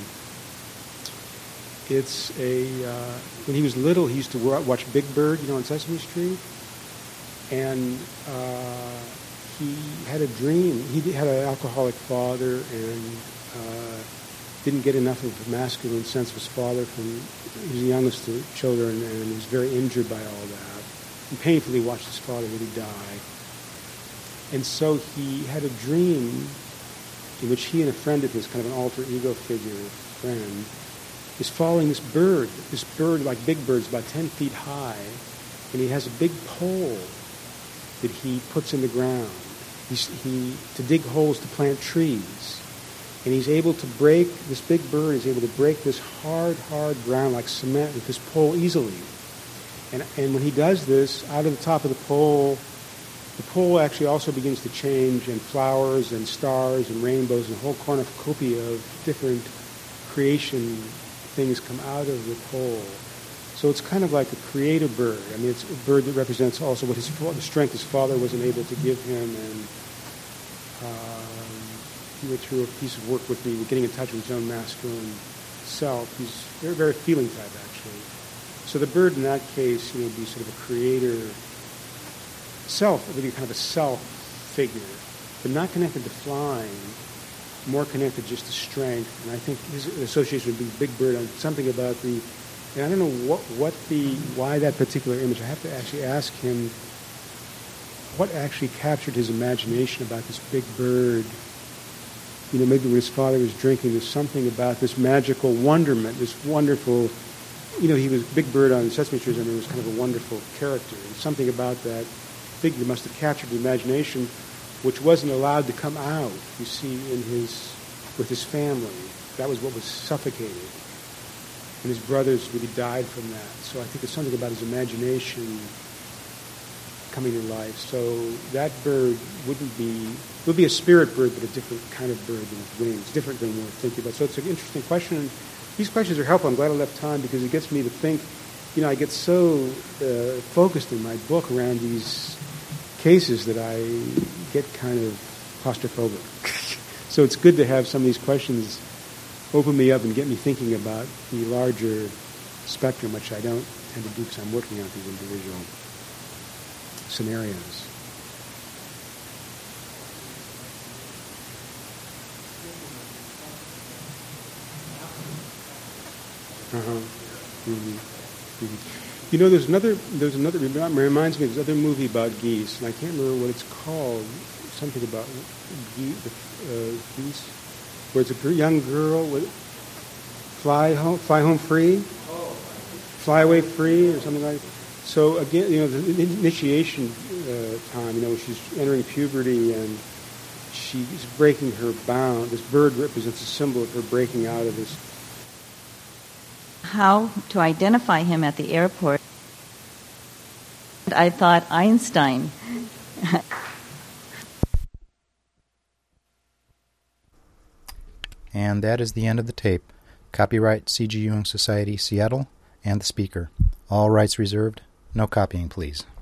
It's a, uh, when he was little, he used to watch Big Bird, you know, on Sesame Street, and uh, he had a dream. He had an alcoholic father, and uh, didn't get enough of the masculine sense of his father from, he was the youngest of children, and he was very injured by all that, and painfully watched his father really die. And so he had a dream in which he and a friend of his, kind of an alter ego figure, friend, is following this bird. This bird, like Big Bird's, about ten feet high, and he has a big pole that he puts in the ground. He's, he to dig holes to plant trees, and he's able to break. This big bird is able to break this hard, hard ground like cement with this pole easily. And and when he does this, out of the top of the pole, the pole actually also begins to change, and flowers and stars and rainbows and a whole cornucopia of different creation things come out of the pole. So it's kind of like a creative bird. I mean, it's a bird that represents also what his the strength his father wasn't able to give him. And um, he went through a piece of work with me, getting in touch with his own masculine self. He's very, very feeling type, actually. So the bird in that case, you know, would be sort of a creator self, really kind of a self figure, but not connected to flying, more connected just to strength. And I think his association with Big Bird on something about the, and I don't know what, what the, why that particular image. I have to actually ask him what actually captured his imagination about this big bird. You know, maybe when his father was drinking, there's something about this magical wonderment, this wonderful, you know, he was Big Bird on Sesame Street, and he was kind of a wonderful character. And something about that figure must have captured the imagination, which wasn't allowed to come out, you see, in his, with his family. That was what was suffocated. And his brothers really died from that. So I think there's something about his imagination coming to life. So that bird wouldn't be, would be a spirit bird, but a different kind of bird than with wings, different than we're thinking about. So it's an interesting question. And these questions are helpful. I'm glad I left time because it gets me to think. You know, I get so uh, focused in my book around these cases that I get kind of claustrophobic. So it's good to have some of these questions open me up and get me thinking about the larger spectrum, which I don't tend to do because I'm working on these individual scenarios. Uh-huh. Mm-hmm. Mm-hmm. You know, there's another, there's another, it reminds me of this other movie about geese, and I can't remember what it's called, something about geese, uh, geese where it's a young girl with fly home, fly home free, fly away free, or something like that. So again, you know, the initiation uh, time, you know, she's entering puberty and she's breaking her bound. This bird represents a symbol of her breaking out of this. How to identify him at the airport. I thought Einstein. And that is the end of the tape. Copyright C G Jung Society, Seattle, and the speaker. All rights reserved. No copying, please.